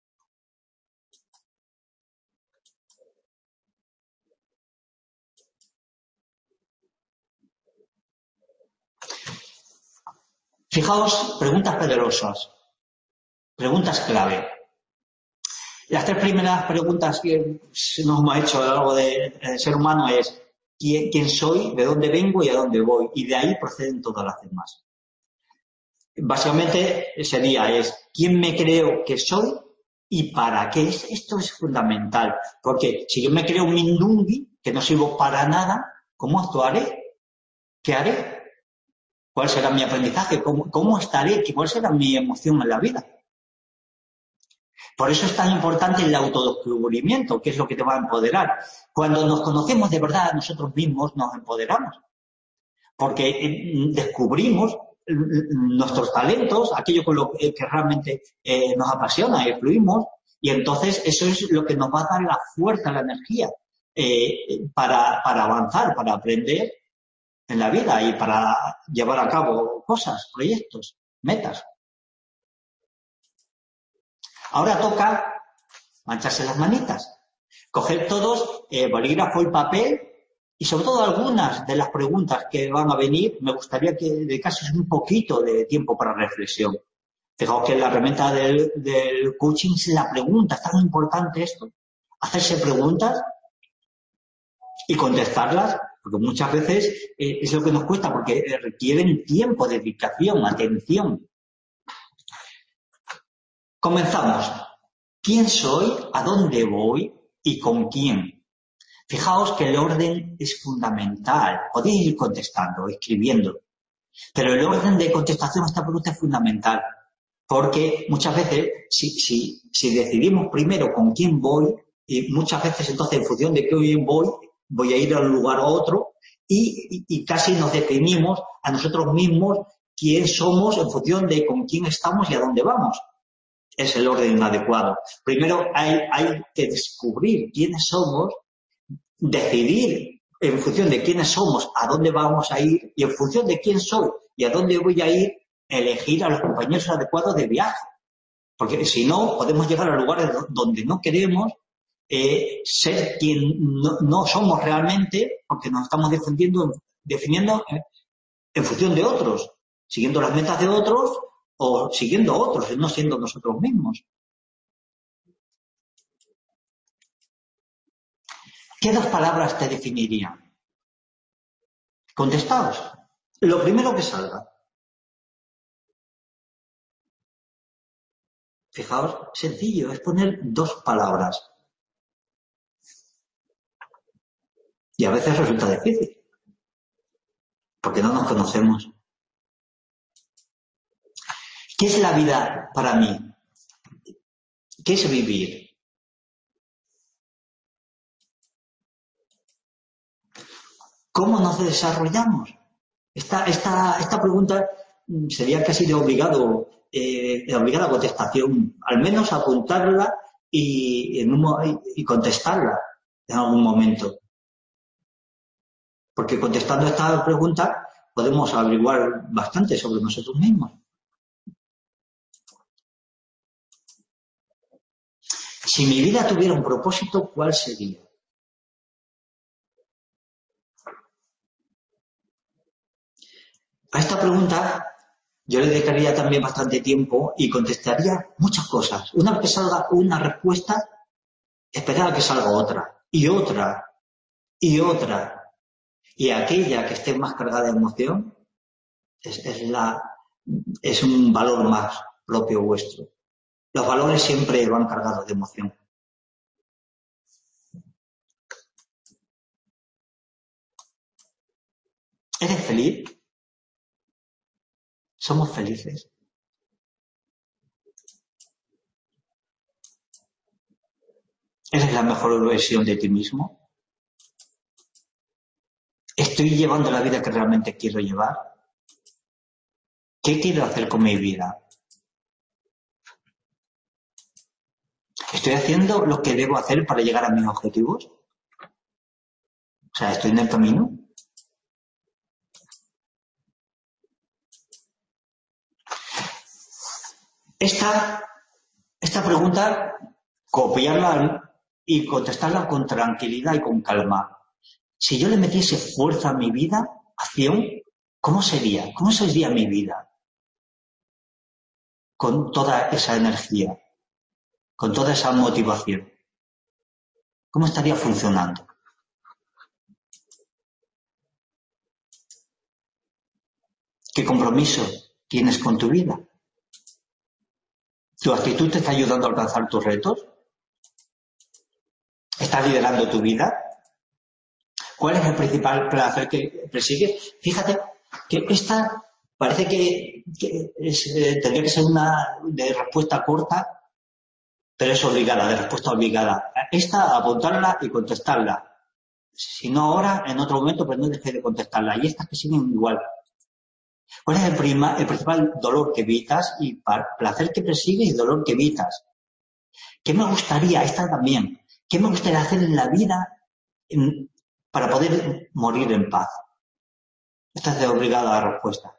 Fijaos, preguntas poderosas, preguntas clave. Las tres primeras preguntas que nos hemos hecho a lo largo del ser humano es ¿quién, quién soy, de dónde vengo y a dónde voy? Y de ahí proceden todas las demás. Básicamente sería es ¿quién me creo que soy y para qué? Esto es fundamental, porque si yo me creo un mindungui, que no sirvo para nada, ¿cómo actuaré? ¿Qué haré? ¿Cuál será mi aprendizaje? ¿Cómo, cómo estaré? ¿Cuál será mi emoción en la vida? Por eso es tan importante el autodescubrimiento, que es lo que te va a empoderar. Cuando nos conocemos de verdad a nosotros mismos, nos empoderamos. Porque descubrimos nuestros talentos, aquello con lo que realmente eh, nos apasiona y fluimos, y entonces eso es lo que nos va a dar la fuerza, la energía eh, para, para avanzar, para aprender en la vida y para llevar a cabo cosas, proyectos, metas. Ahora toca mancharse las manitas, coger todos eh, bolígrafo y papel y sobre todo algunas de las preguntas que van a venir, me gustaría que dedicases un poquito de tiempo para reflexión. Fijaos que la herramienta del, del coaching es la pregunta, es tan importante esto, hacerse preguntas y contestarlas, porque muchas veces eh, es lo que nos cuesta, porque requieren tiempo, dedicación, atención. Comenzamos. ¿Quién soy? ¿A dónde voy? ¿Y con quién? Fijaos que el orden es fundamental. Podéis ir contestando, escribiendo. Pero el orden de contestación a esta pregunta es fundamental. Porque muchas veces, si, si, si decidimos primero con quién voy, y muchas veces entonces en función de qué voy, voy a ir a un lugar a otro y, y, y casi nos definimos a nosotros mismos quién somos en función de con quién estamos y a dónde vamos. es el orden adecuado. Primero hay, hay que descubrir quiénes somos, decidir en función de quiénes somos a dónde vamos a ir y en función de quién soy y a dónde voy a ir, elegir a los compañeros adecuados de viaje. Porque si no, podemos llegar a lugares donde no queremos eh, ser quien no, no somos realmente, porque nos estamos defendiendo, definiendo eh, en función de otros, siguiendo las metas de otros o siguiendo a otros, no siendo nosotros mismos. ¿Qué dos palabras te definirían? Contestaos. Lo primero que salga. Fijaos, sencillo, es poner dos palabras. Y a veces resulta difícil, porque no nos conocemos. ¿Qué es la vida para mí? ¿Qué es vivir? ¿Cómo nos desarrollamos? Esta, esta, esta pregunta sería casi de obligado, eh, de obligada contestación, al menos apuntarla y, en un, y contestarla en algún momento. Porque contestando esta pregunta podemos averiguar bastante sobre nosotros mismos. Si mi vida tuviera un propósito, ¿cuál sería? A esta pregunta yo le dedicaría también bastante tiempo y contestaría muchas cosas. Una vez que salga una respuesta, esperar a que salga otra, y otra, y otra. Y aquella que esté más cargada de emoción es, es, la, es un valor más propio vuestro. Los valores siempre van cargados de emoción. ¿Eres feliz? ¿Somos felices? ¿Eres la mejor versión de ti mismo? ¿Estoy llevando la vida que realmente quiero llevar? ¿Qué quiero hacer con mi vida? ¿Estoy haciendo lo que debo hacer para llegar a mis objetivos? O sea, ¿estoy en el camino? Esta, esta pregunta, copiarla y contestarla con tranquilidad y con calma. Si yo le metiese fuerza a mi vida, acción, ¿cómo sería? ¿Cómo sería mi vida? Con toda esa energía, con toda esa motivación. ¿Cómo estaría funcionando? ¿Qué compromiso tienes con tu vida? ¿Tu actitud te está ayudando a alcanzar tus retos? ¿Estás liderando tu vida? ¿Cuál es el principal placer que persigues? Fíjate que esta parece que, que es, eh, tendría que ser una de respuesta corta, pero es obligada, de respuesta obligada. Esta, apuntarla y contestarla. Si no ahora, en otro momento, pero no dejes de contestarla. Y estas que siguen igual. ¿Cuál es el, prima, el principal dolor que evitas y placer que persigues y dolor que evitas? ¿Qué me gustaría? Esta también. ¿Qué me gustaría hacer en la vida en, para poder morir en paz? Esta es de obligada respuesta.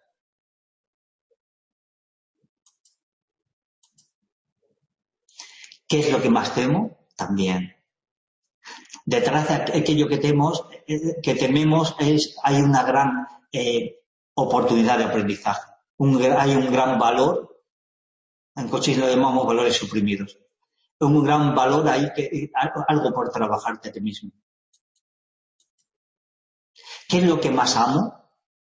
¿Qué es lo que más temo? También. Detrás de aquello que tememos, que tememos es, hay una gran eh, oportunidad de aprendizaje. Un, hay un gran valor, en coaching lo llamamos valores suprimidos. Un gran valor ahí, que, algo por trabajarte a ti mismo. ¿Qué es lo que más amo?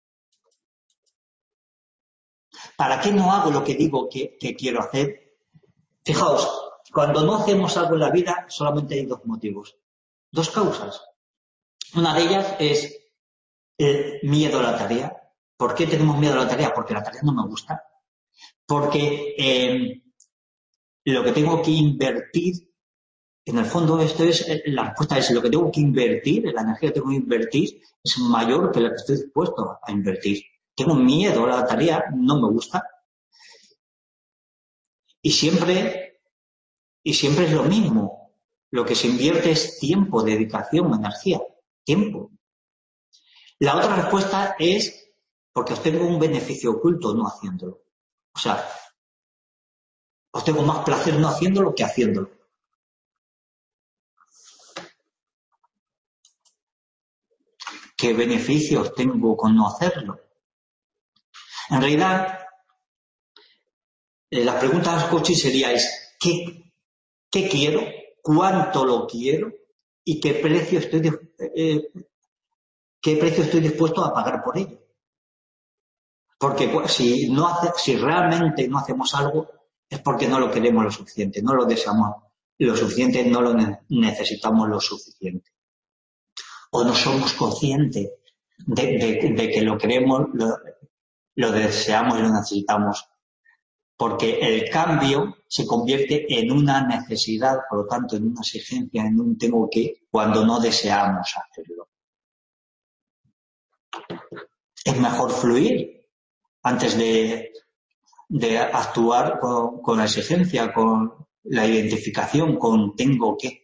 ¿Para qué no hago lo que digo que, que quiero hacer? Fijaos, cuando no hacemos algo en la vida, solamente hay dos motivos, dos causas. Una de ellas es el miedo a la tarea. ¿Por qué tenemos miedo a la tarea? Porque la tarea no me gusta. Porque eh, lo que tengo que invertir, en el fondo esto es, la respuesta es lo que tengo que invertir, la energía que tengo que invertir es mayor que la que estoy dispuesto a invertir. Tengo miedo a la tarea, no me gusta. Y siempre, y siempre es lo mismo. Lo que se invierte es tiempo, dedicación, energía. Tiempo. La otra respuesta es porque obtengo un beneficio oculto no haciéndolo. O sea, obtengo más placer no haciéndolo que haciéndolo. ¿Qué beneficios tengo con no hacerlo? En realidad, eh, la pregunta del coaching sería es, ¿qué, ¿qué quiero? ¿Cuánto lo quiero? ¿Y qué precio estoy, eh, qué precio estoy dispuesto a pagar por ello? Porque pues, si, no hace, si realmente no hacemos algo, es porque no lo queremos lo suficiente, no lo deseamos lo suficiente, no lo ne- necesitamos lo suficiente. O no somos conscientes de, de, de que lo queremos, lo, lo deseamos y lo necesitamos. Porque el cambio se convierte en una necesidad, por lo tanto, en una exigencia, en un tengo que, cuando no deseamos hacerlo. Es mejor fluir antes de, de actuar con, con la exigencia, con la identificación, con tengo que.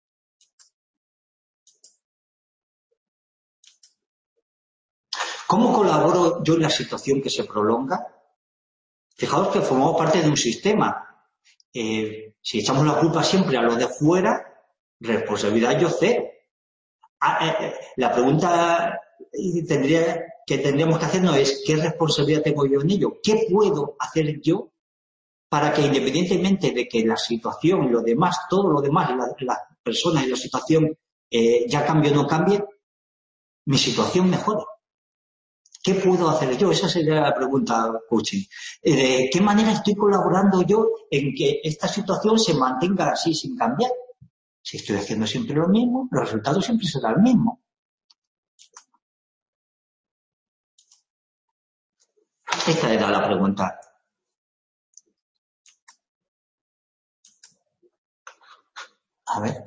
¿Cómo colaboro yo en la situación que se prolonga? Fijaos que formamos parte de un sistema. Eh, si echamos la culpa siempre a lo de fuera, responsabilidad yo cero. Ah, eh, eh, la pregunta tendría, que tendríamos que hacernos es ¿qué responsabilidad tengo yo en ello? ¿Qué puedo hacer yo para que independientemente de que la situación, lo demás, todo lo demás, las la personas y la situación eh, ya cambie o no cambie, mi situación mejore? ¿Qué puedo hacer yo? Esa sería la pregunta coaching. Eh, ¿De qué manera estoy colaborando yo en que esta situación se mantenga así sin cambiar? Si estoy haciendo siempre lo mismo, los resultados siempre serán los mismos. Esta era la pregunta. A ver.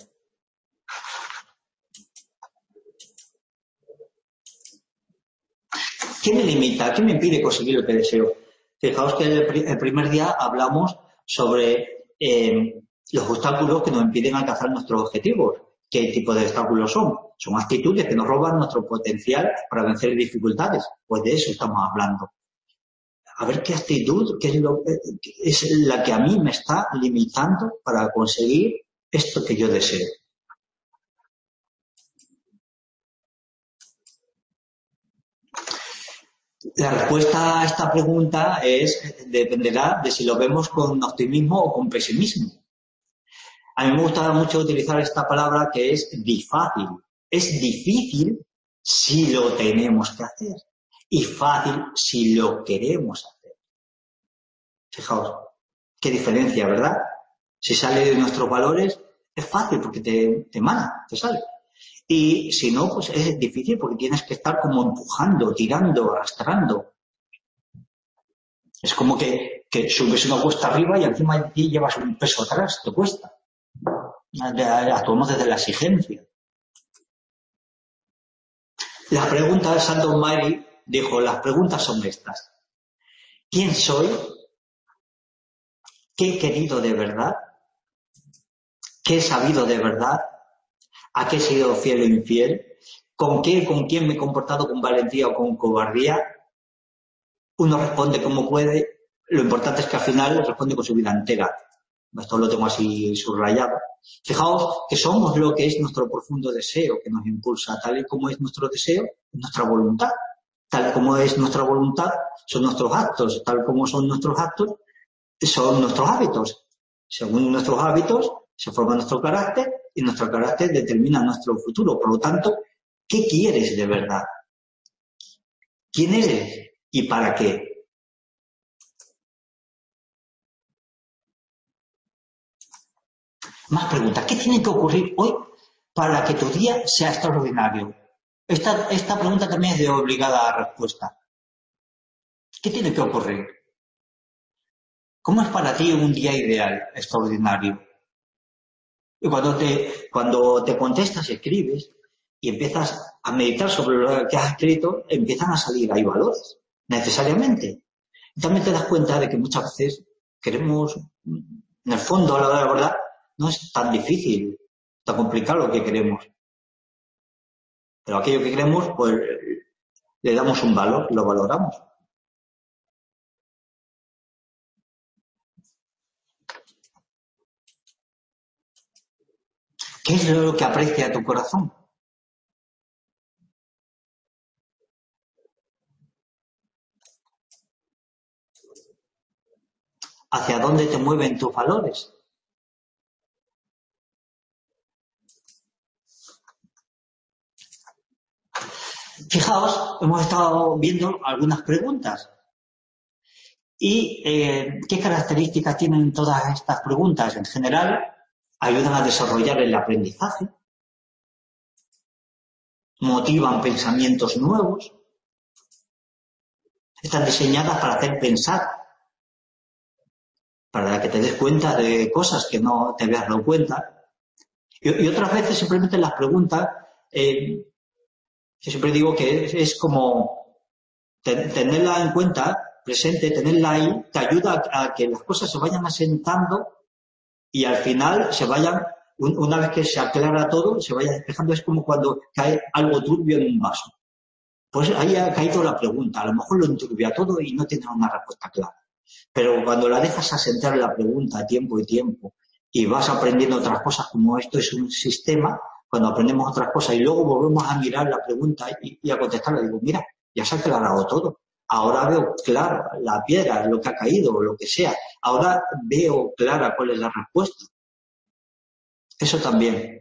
¿Qué me limita? ¿Qué me impide conseguir lo que deseo? Fijaos que el, el primer día hablamos sobre eh, los obstáculos que nos impiden alcanzar nuestros objetivos. ¿Qué tipo de obstáculos son? Son actitudes que nos roban nuestro potencial para vencer dificultades. Pues de eso estamos hablando. A ver qué actitud qué es, lo, qué es la que a mí me está limitando para conseguir esto que yo deseo. La respuesta a esta pregunta es, dependerá de si lo vemos con optimismo o con pesimismo. A mí me gusta mucho utilizar esta palabra que es difícil. Es difícil si lo tenemos que hacer y fácil si lo queremos hacer. Fijaos, qué diferencia, ¿verdad? Si sale de nuestros valores, es fácil porque te, te emana, te sale. Y si no, pues es difícil porque tienes que estar como empujando, tirando, arrastrando. Es como que, que subes una cuesta arriba y encima de ti llevas un peso atrás, te cuesta. Actuamos desde la exigencia. La pregunta de Santo Mary dijo, las preguntas son estas. ¿Quién soy? ¿Qué he querido de verdad? ¿Qué he sabido de verdad? ¿A qué he sido fiel o infiel? ¿Con qué, con quién me he comportado con valentía o con cobardía? Uno responde como puede. Lo importante es que al final responde con su vida entera. Esto lo tengo así subrayado. Fijaos que somos lo que es nuestro profundo deseo que nos impulsa, tal y como es nuestro deseo, nuestra voluntad. Tal como es nuestra voluntad, son nuestros actos. Tal como son nuestros actos, son nuestros hábitos. Según nuestros hábitos, se forma nuestro carácter y nuestro carácter determina nuestro futuro. Por lo tanto, ¿qué quieres de verdad? ¿Quién eres y para qué? Más preguntas. ¿Qué tiene que ocurrir hoy para que tu día sea extraordinario? Esta, esta pregunta también es de obligada respuesta. ¿Qué tiene que ocurrir? ¿Cómo es para ti un día ideal, extraordinario? Y cuando te, cuando te contestas, escribes y empiezas a meditar sobre lo que has escrito, empiezan a salir ahí valores, necesariamente. Y también te das cuenta de que muchas veces queremos en el fondo, a la hora de la verdad, no es tan difícil, tan complicado lo que queremos. Pero aquello que queremos, pues le damos un valor, lo valoramos. ¿Qué es lo que aprecia tu corazón? ¿Hacia dónde te mueven tus valores? Fijaos, hemos estado viendo algunas preguntas. ¿Y eh, qué características tienen todas estas preguntas? En general, ayudan a desarrollar el aprendizaje, motivan pensamientos nuevos, están diseñadas para hacer pensar, para que te des cuenta de cosas que no te habías dado cuenta. Y, y otras veces simplemente las preguntas, eh, yo siempre digo que es, es como ten, tenerla en cuenta, presente, tenerla ahí, te ayuda a, a que las cosas se vayan asentando y al final se vayan, un, una vez que se aclara todo, se vaya despejando. Es como cuando cae algo turbio en un vaso. Pues ahí ha caído la pregunta. A lo mejor lo enturbia todo y no tienes una respuesta clara. Pero cuando la dejas asentar la pregunta tiempo y tiempo y vas aprendiendo otras cosas, como esto es un sistema, cuando aprendemos otras cosas y luego volvemos a mirar la pregunta y, y a contestarla, digo, mira, ya se ha aclarado todo. Ahora veo claro la piedra, lo que ha caído o lo que sea. Ahora veo clara cuál es la respuesta. Eso también.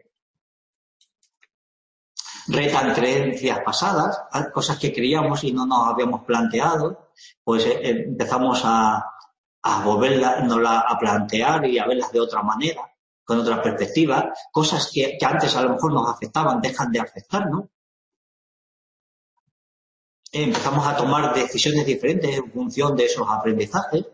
Retan creencias pasadas, cosas que creíamos y no nos habíamos planteado, pues eh, empezamos a, a volverlas a plantear y a verlas de otra manera, con otra perspectiva. Cosas que, que antes a lo mejor nos afectaban, dejan de afectarnos. Eh, empezamos a tomar decisiones diferentes en función de esos aprendizajes.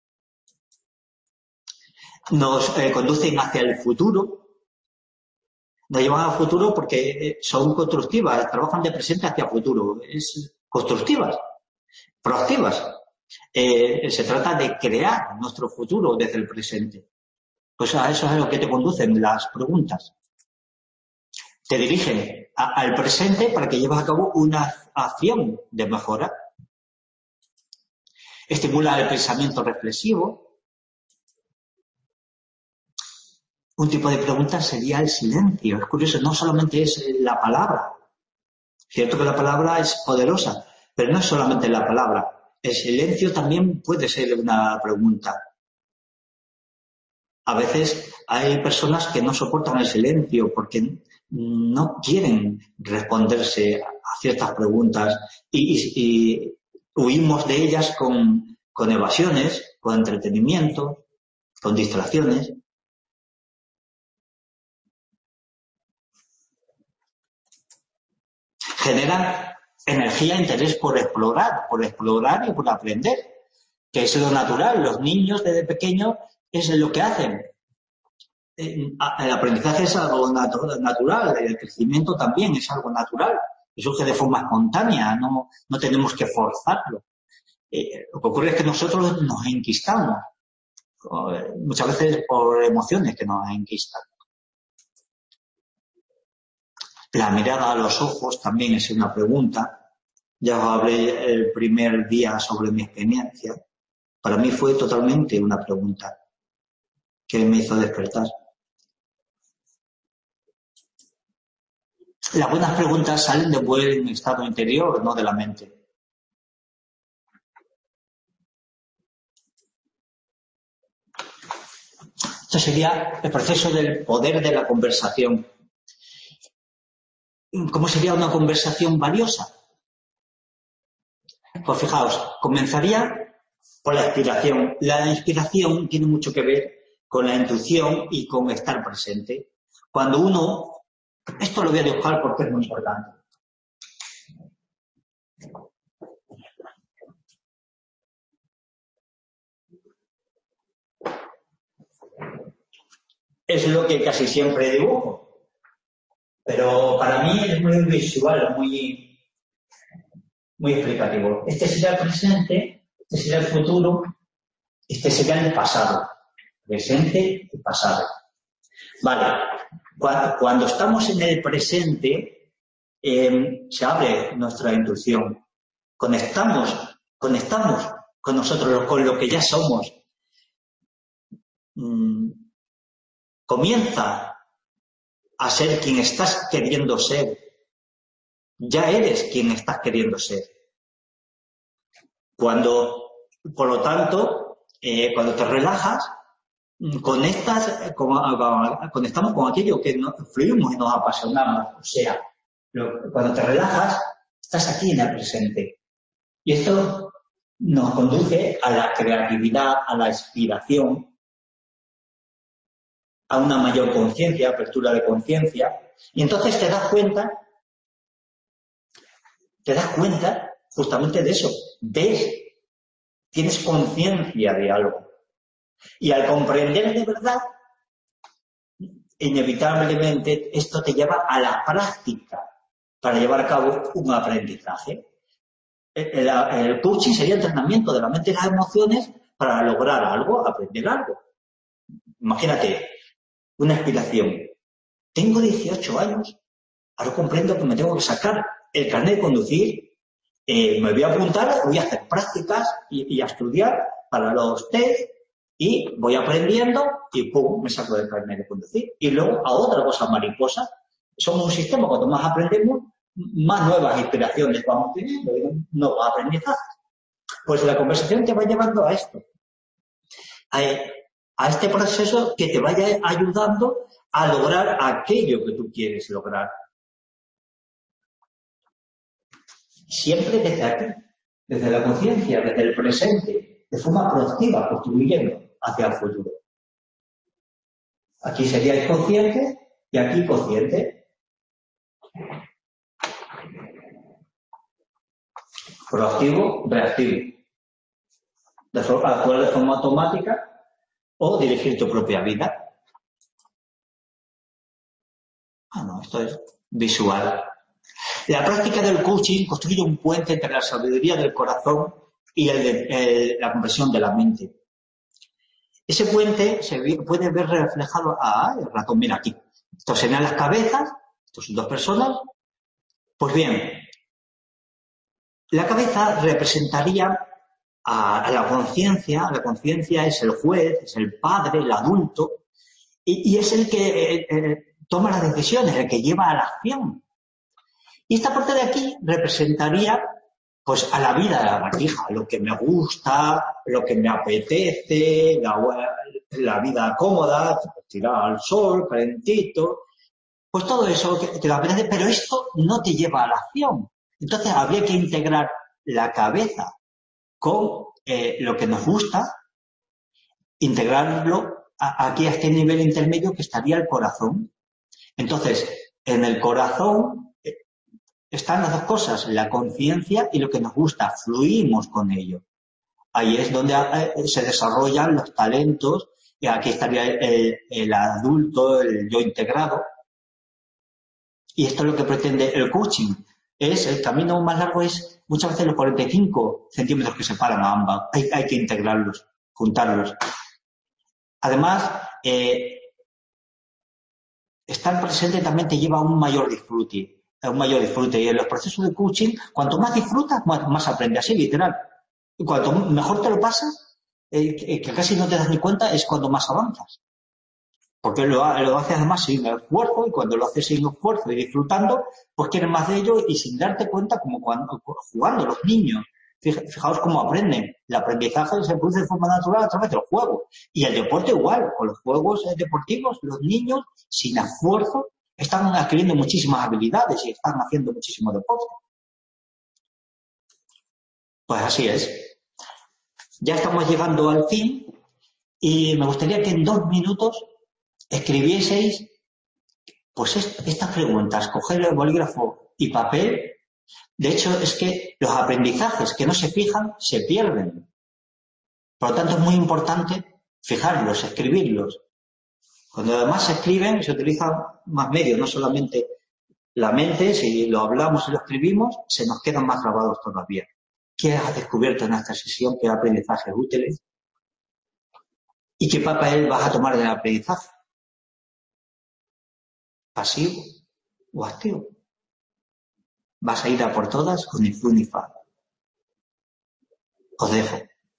Nos eh, conducen hacia el futuro. Nos llevan al futuro porque son constructivas, trabajan de presente hacia futuro, es constructivas, proactivas. Eh, se trata de crear nuestro futuro desde el presente. Pues a eso es a lo que te conducen las preguntas. Te dirigen a, al presente para que lleves a cabo una acción de mejora. Estimula el pensamiento reflexivo. Un tipo de pregunta sería el silencio. Es curioso, no solamente es la palabra. Cierto que la palabra es poderosa, pero no es solamente la palabra. El silencio también puede ser una pregunta. A veces hay personas que no soportan el silencio porque no quieren responderse a ciertas preguntas y, y, y huimos de ellas con, con evasiones, con entretenimiento, con distracciones. Generan energía e interés por explorar, por explorar y por aprender, que es lo natural. Los niños desde pequeños es lo que hacen. El aprendizaje es algo natural, el crecimiento también es algo natural, que surge de forma espontánea, no, no tenemos que forzarlo. Eh, lo que ocurre es que nosotros nos enquistamos, muchas veces por emociones que nos enquistan. La mirada a los ojos también es una pregunta. Ya os hablé el primer día sobre mi experiencia. Para mí fue totalmente una pregunta que me hizo despertar. Las buenas preguntas salen de buen estado interior, no de la mente. Esto sería el proceso del poder de la conversación. ¿Cómo sería una conversación valiosa? Pues fijaos, comenzaría por la inspiración. La inspiración tiene mucho que ver con la intuición y con estar presente. Cuando uno... Esto lo voy a dibujar porque es muy importante. Es lo que casi siempre dibujo. Pero para mí es muy visual, muy, muy explicativo. Este sería el presente, este sería el futuro, este sería el pasado. presente y pasado. Vale, cuando, cuando estamos en el presente, eh, se abre nuestra intuición. Conectamos, conectamos con nosotros, con lo que ya somos. Mm, comienza a ser quien estás queriendo ser. Ya eres quien estás queriendo ser. Cuando, por lo tanto, eh, cuando te relajas, conectas, con, con, conectamos con aquello que nos fluimos y nos apasionamos. O sea, lo, cuando te relajas, estás aquí en el presente. Y esto nos conduce a la creatividad, a la inspiración, a una mayor conciencia, apertura de conciencia. Y entonces te das cuenta, te das cuenta justamente de eso. Ves, tienes conciencia de algo. Y al comprender de verdad, inevitablemente esto te lleva a la práctica para llevar a cabo un aprendizaje. El, el, el coaching sería entrenamiento de la mente y las emociones para lograr algo, aprender algo. Imagínate, una explicación. Tengo dieciocho años, ahora comprendo que me tengo que sacar el carnet de conducir, eh, me voy a apuntar, voy a hacer prácticas y, y a estudiar para los test y voy aprendiendo y pum, me saco el carnet de conducir. Y luego a otra cosa mariposa. Somos un sistema, cuanto más aprendemos, más nuevas inspiraciones vamos teniendo, nuevos aprendizajes. Pues la conversación te va llevando a esto, a, a este proceso que te vaya ayudando a lograr aquello que tú quieres lograr. Siempre desde aquí, desde la conciencia, desde el presente, de forma proactiva, construyendo hacia el futuro. Aquí seríais conscientes y aquí consciente. Proactivo, reactivo. De forma, actuar de forma automática o dirigir tu propia vida. Ah, no, esto es visual. La práctica del coaching construye un puente entre la sabiduría del corazón y el de, el, la comprensión de la mente. Ese puente se puede ver reflejado. Ah, el ratón, mira aquí. Estos serían las cabezas, estos son dos personas. Pues bien, la cabeza representaría a, a la conciencia. La conciencia es el juez, es el padre, el adulto, y, y es el que eh, eh, toma las decisiones, el que lleva a la acción. Y esta parte de aquí representaría pues a la vida de la lagartija, lo que me gusta, lo que me apetece, la, la vida cómoda, tirar al sol, calentito, pues todo eso que te apetece, pero esto no te lleva a la acción. Entonces habría que integrar la cabeza con eh, lo que nos gusta, integrarlo a, aquí a este nivel intermedio que estaría el corazón. Entonces, en el corazón están las dos cosas, la conciencia y lo que nos gusta, fluimos con ello. Ahí es donde se desarrollan los talentos, y aquí estaría el, el adulto, el yo integrado. Y esto es lo que pretende el coaching. Es el camino más largo, es muchas veces los cuarenta y cinco centímetros que separan a ambas. Hay, hay que integrarlos, juntarlos. Además, eh, estar presente también te lleva a un mayor disfrute. un mayor disfrute. Y en los procesos de coaching, cuanto más disfrutas, más, más aprendes. Así, literal. Y cuanto mejor te lo pasas, eh, que, que casi no te das ni cuenta, es cuando más avanzas. Porque lo, lo haces además sin esfuerzo, y cuando lo haces sin esfuerzo y disfrutando, pues quieres más de ello y sin darte cuenta, como cuando jugando los niños. Fijaos cómo aprenden. El aprendizaje se produce de forma natural a través del juego. Y el deporte igual. Con los juegos deportivos, los niños, sin esfuerzo, están adquiriendo muchísimas habilidades y están haciendo muchísimo deporte. Pues así es. Ya estamos llegando al fin y me gustaría que en dos minutos escribieseis pues estas preguntas, coger el bolígrafo y papel. De hecho, es que los aprendizajes que no se fijan se pierden. Por lo tanto, es muy importante fijarlos, escribirlos. Cuando además se escriben, se utilizan más medios, no solamente la mente. Si lo hablamos y lo escribimos, se nos quedan más grabados todavía. ¿Qué has descubierto en esta sesión? ¿Qué aprendizajes útiles? ¿Y qué papel vas a tomar del aprendizaje? ¿Pasivo o activo? ¿Vas a ir a por todas o ni fu ni fa? Os dejo.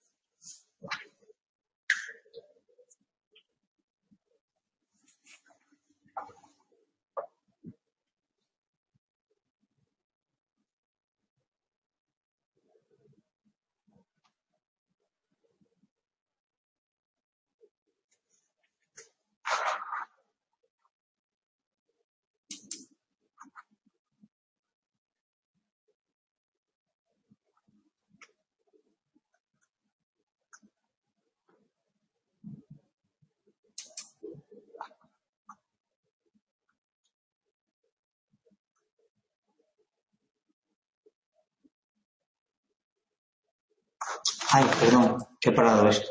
Ay, perdón, que he parado esto.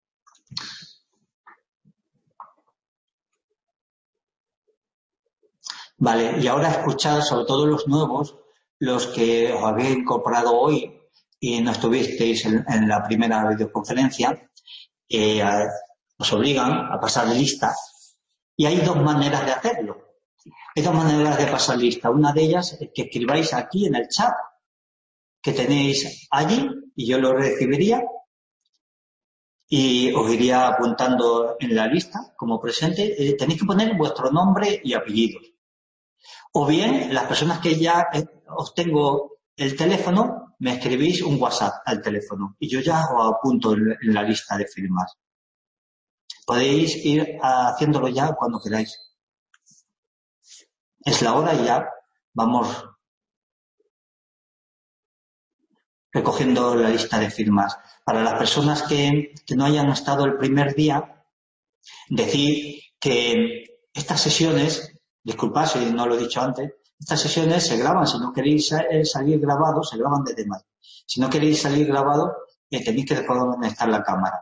Vale, y ahora escuchad, sobre todo los nuevos, los que os habéis incorporado hoy y no estuvisteis en, en la primera videoconferencia, eh, a- os obligan a pasar lista. Y hay dos maneras de hacerlo. Hay dos maneras de pasar lista. Una de ellas es que escribáis aquí en el chat que tenéis allí y yo lo recibiría y os iría apuntando en la lista como presente. Eh, tenéis que poner vuestro nombre y apellidos. O bien, las personas que ya eh, os tengo el teléfono, me escribís un WhatsApp al teléfono y yo ya os apunto en, en la lista de firmas. Podéis ir haciéndolo ya cuando queráis. Es la hora y ya vamos recogiendo la lista de firmas. Para las personas que, que no hayan estado el primer día, decir que estas sesiones, disculpad si no lo he dicho antes, estas sesiones se graban, si no queréis salir grabados, se graban desde más. Si no queréis salir grabados, eh, tenéis que desconectar la cámara.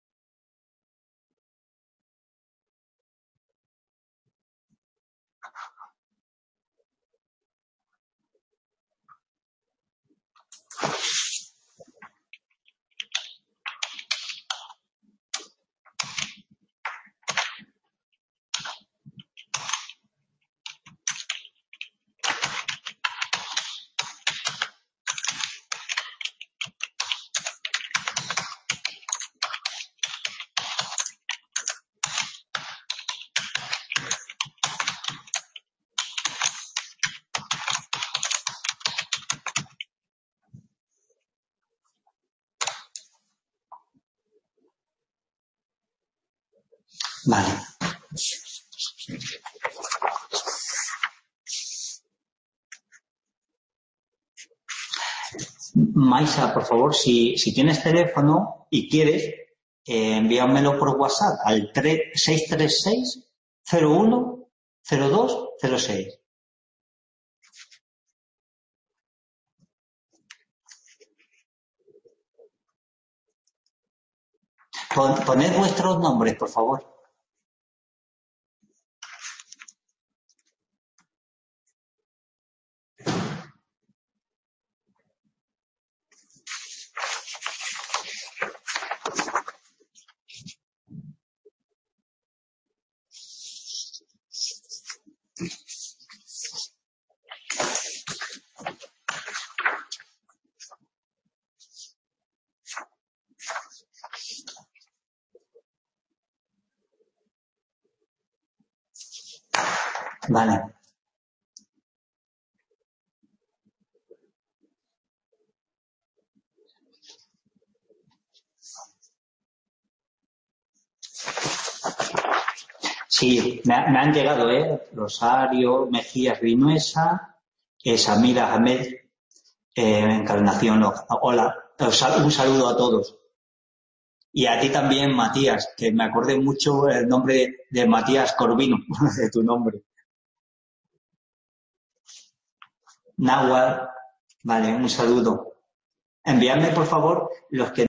Vale. Maisa, por favor, si, si tienes teléfono y quieres, eh, envíamelo por WhatsApp al seis tres seis, cero uno, cero dos, cero seis. Pon, poned vuestros nombres, por favor. Vale. Sí, me, me han llegado, ¿eh? Rosario, Mejías Vinuesa, eh, Samira Ahmed, eh, Encarnación. Hola, un saludo a todos. Y a ti también, Matías, que me acordé mucho el nombre de, de Matías Corvino, de tu nombre. Nahual, vale, un saludo. Enviadme, por favor, los que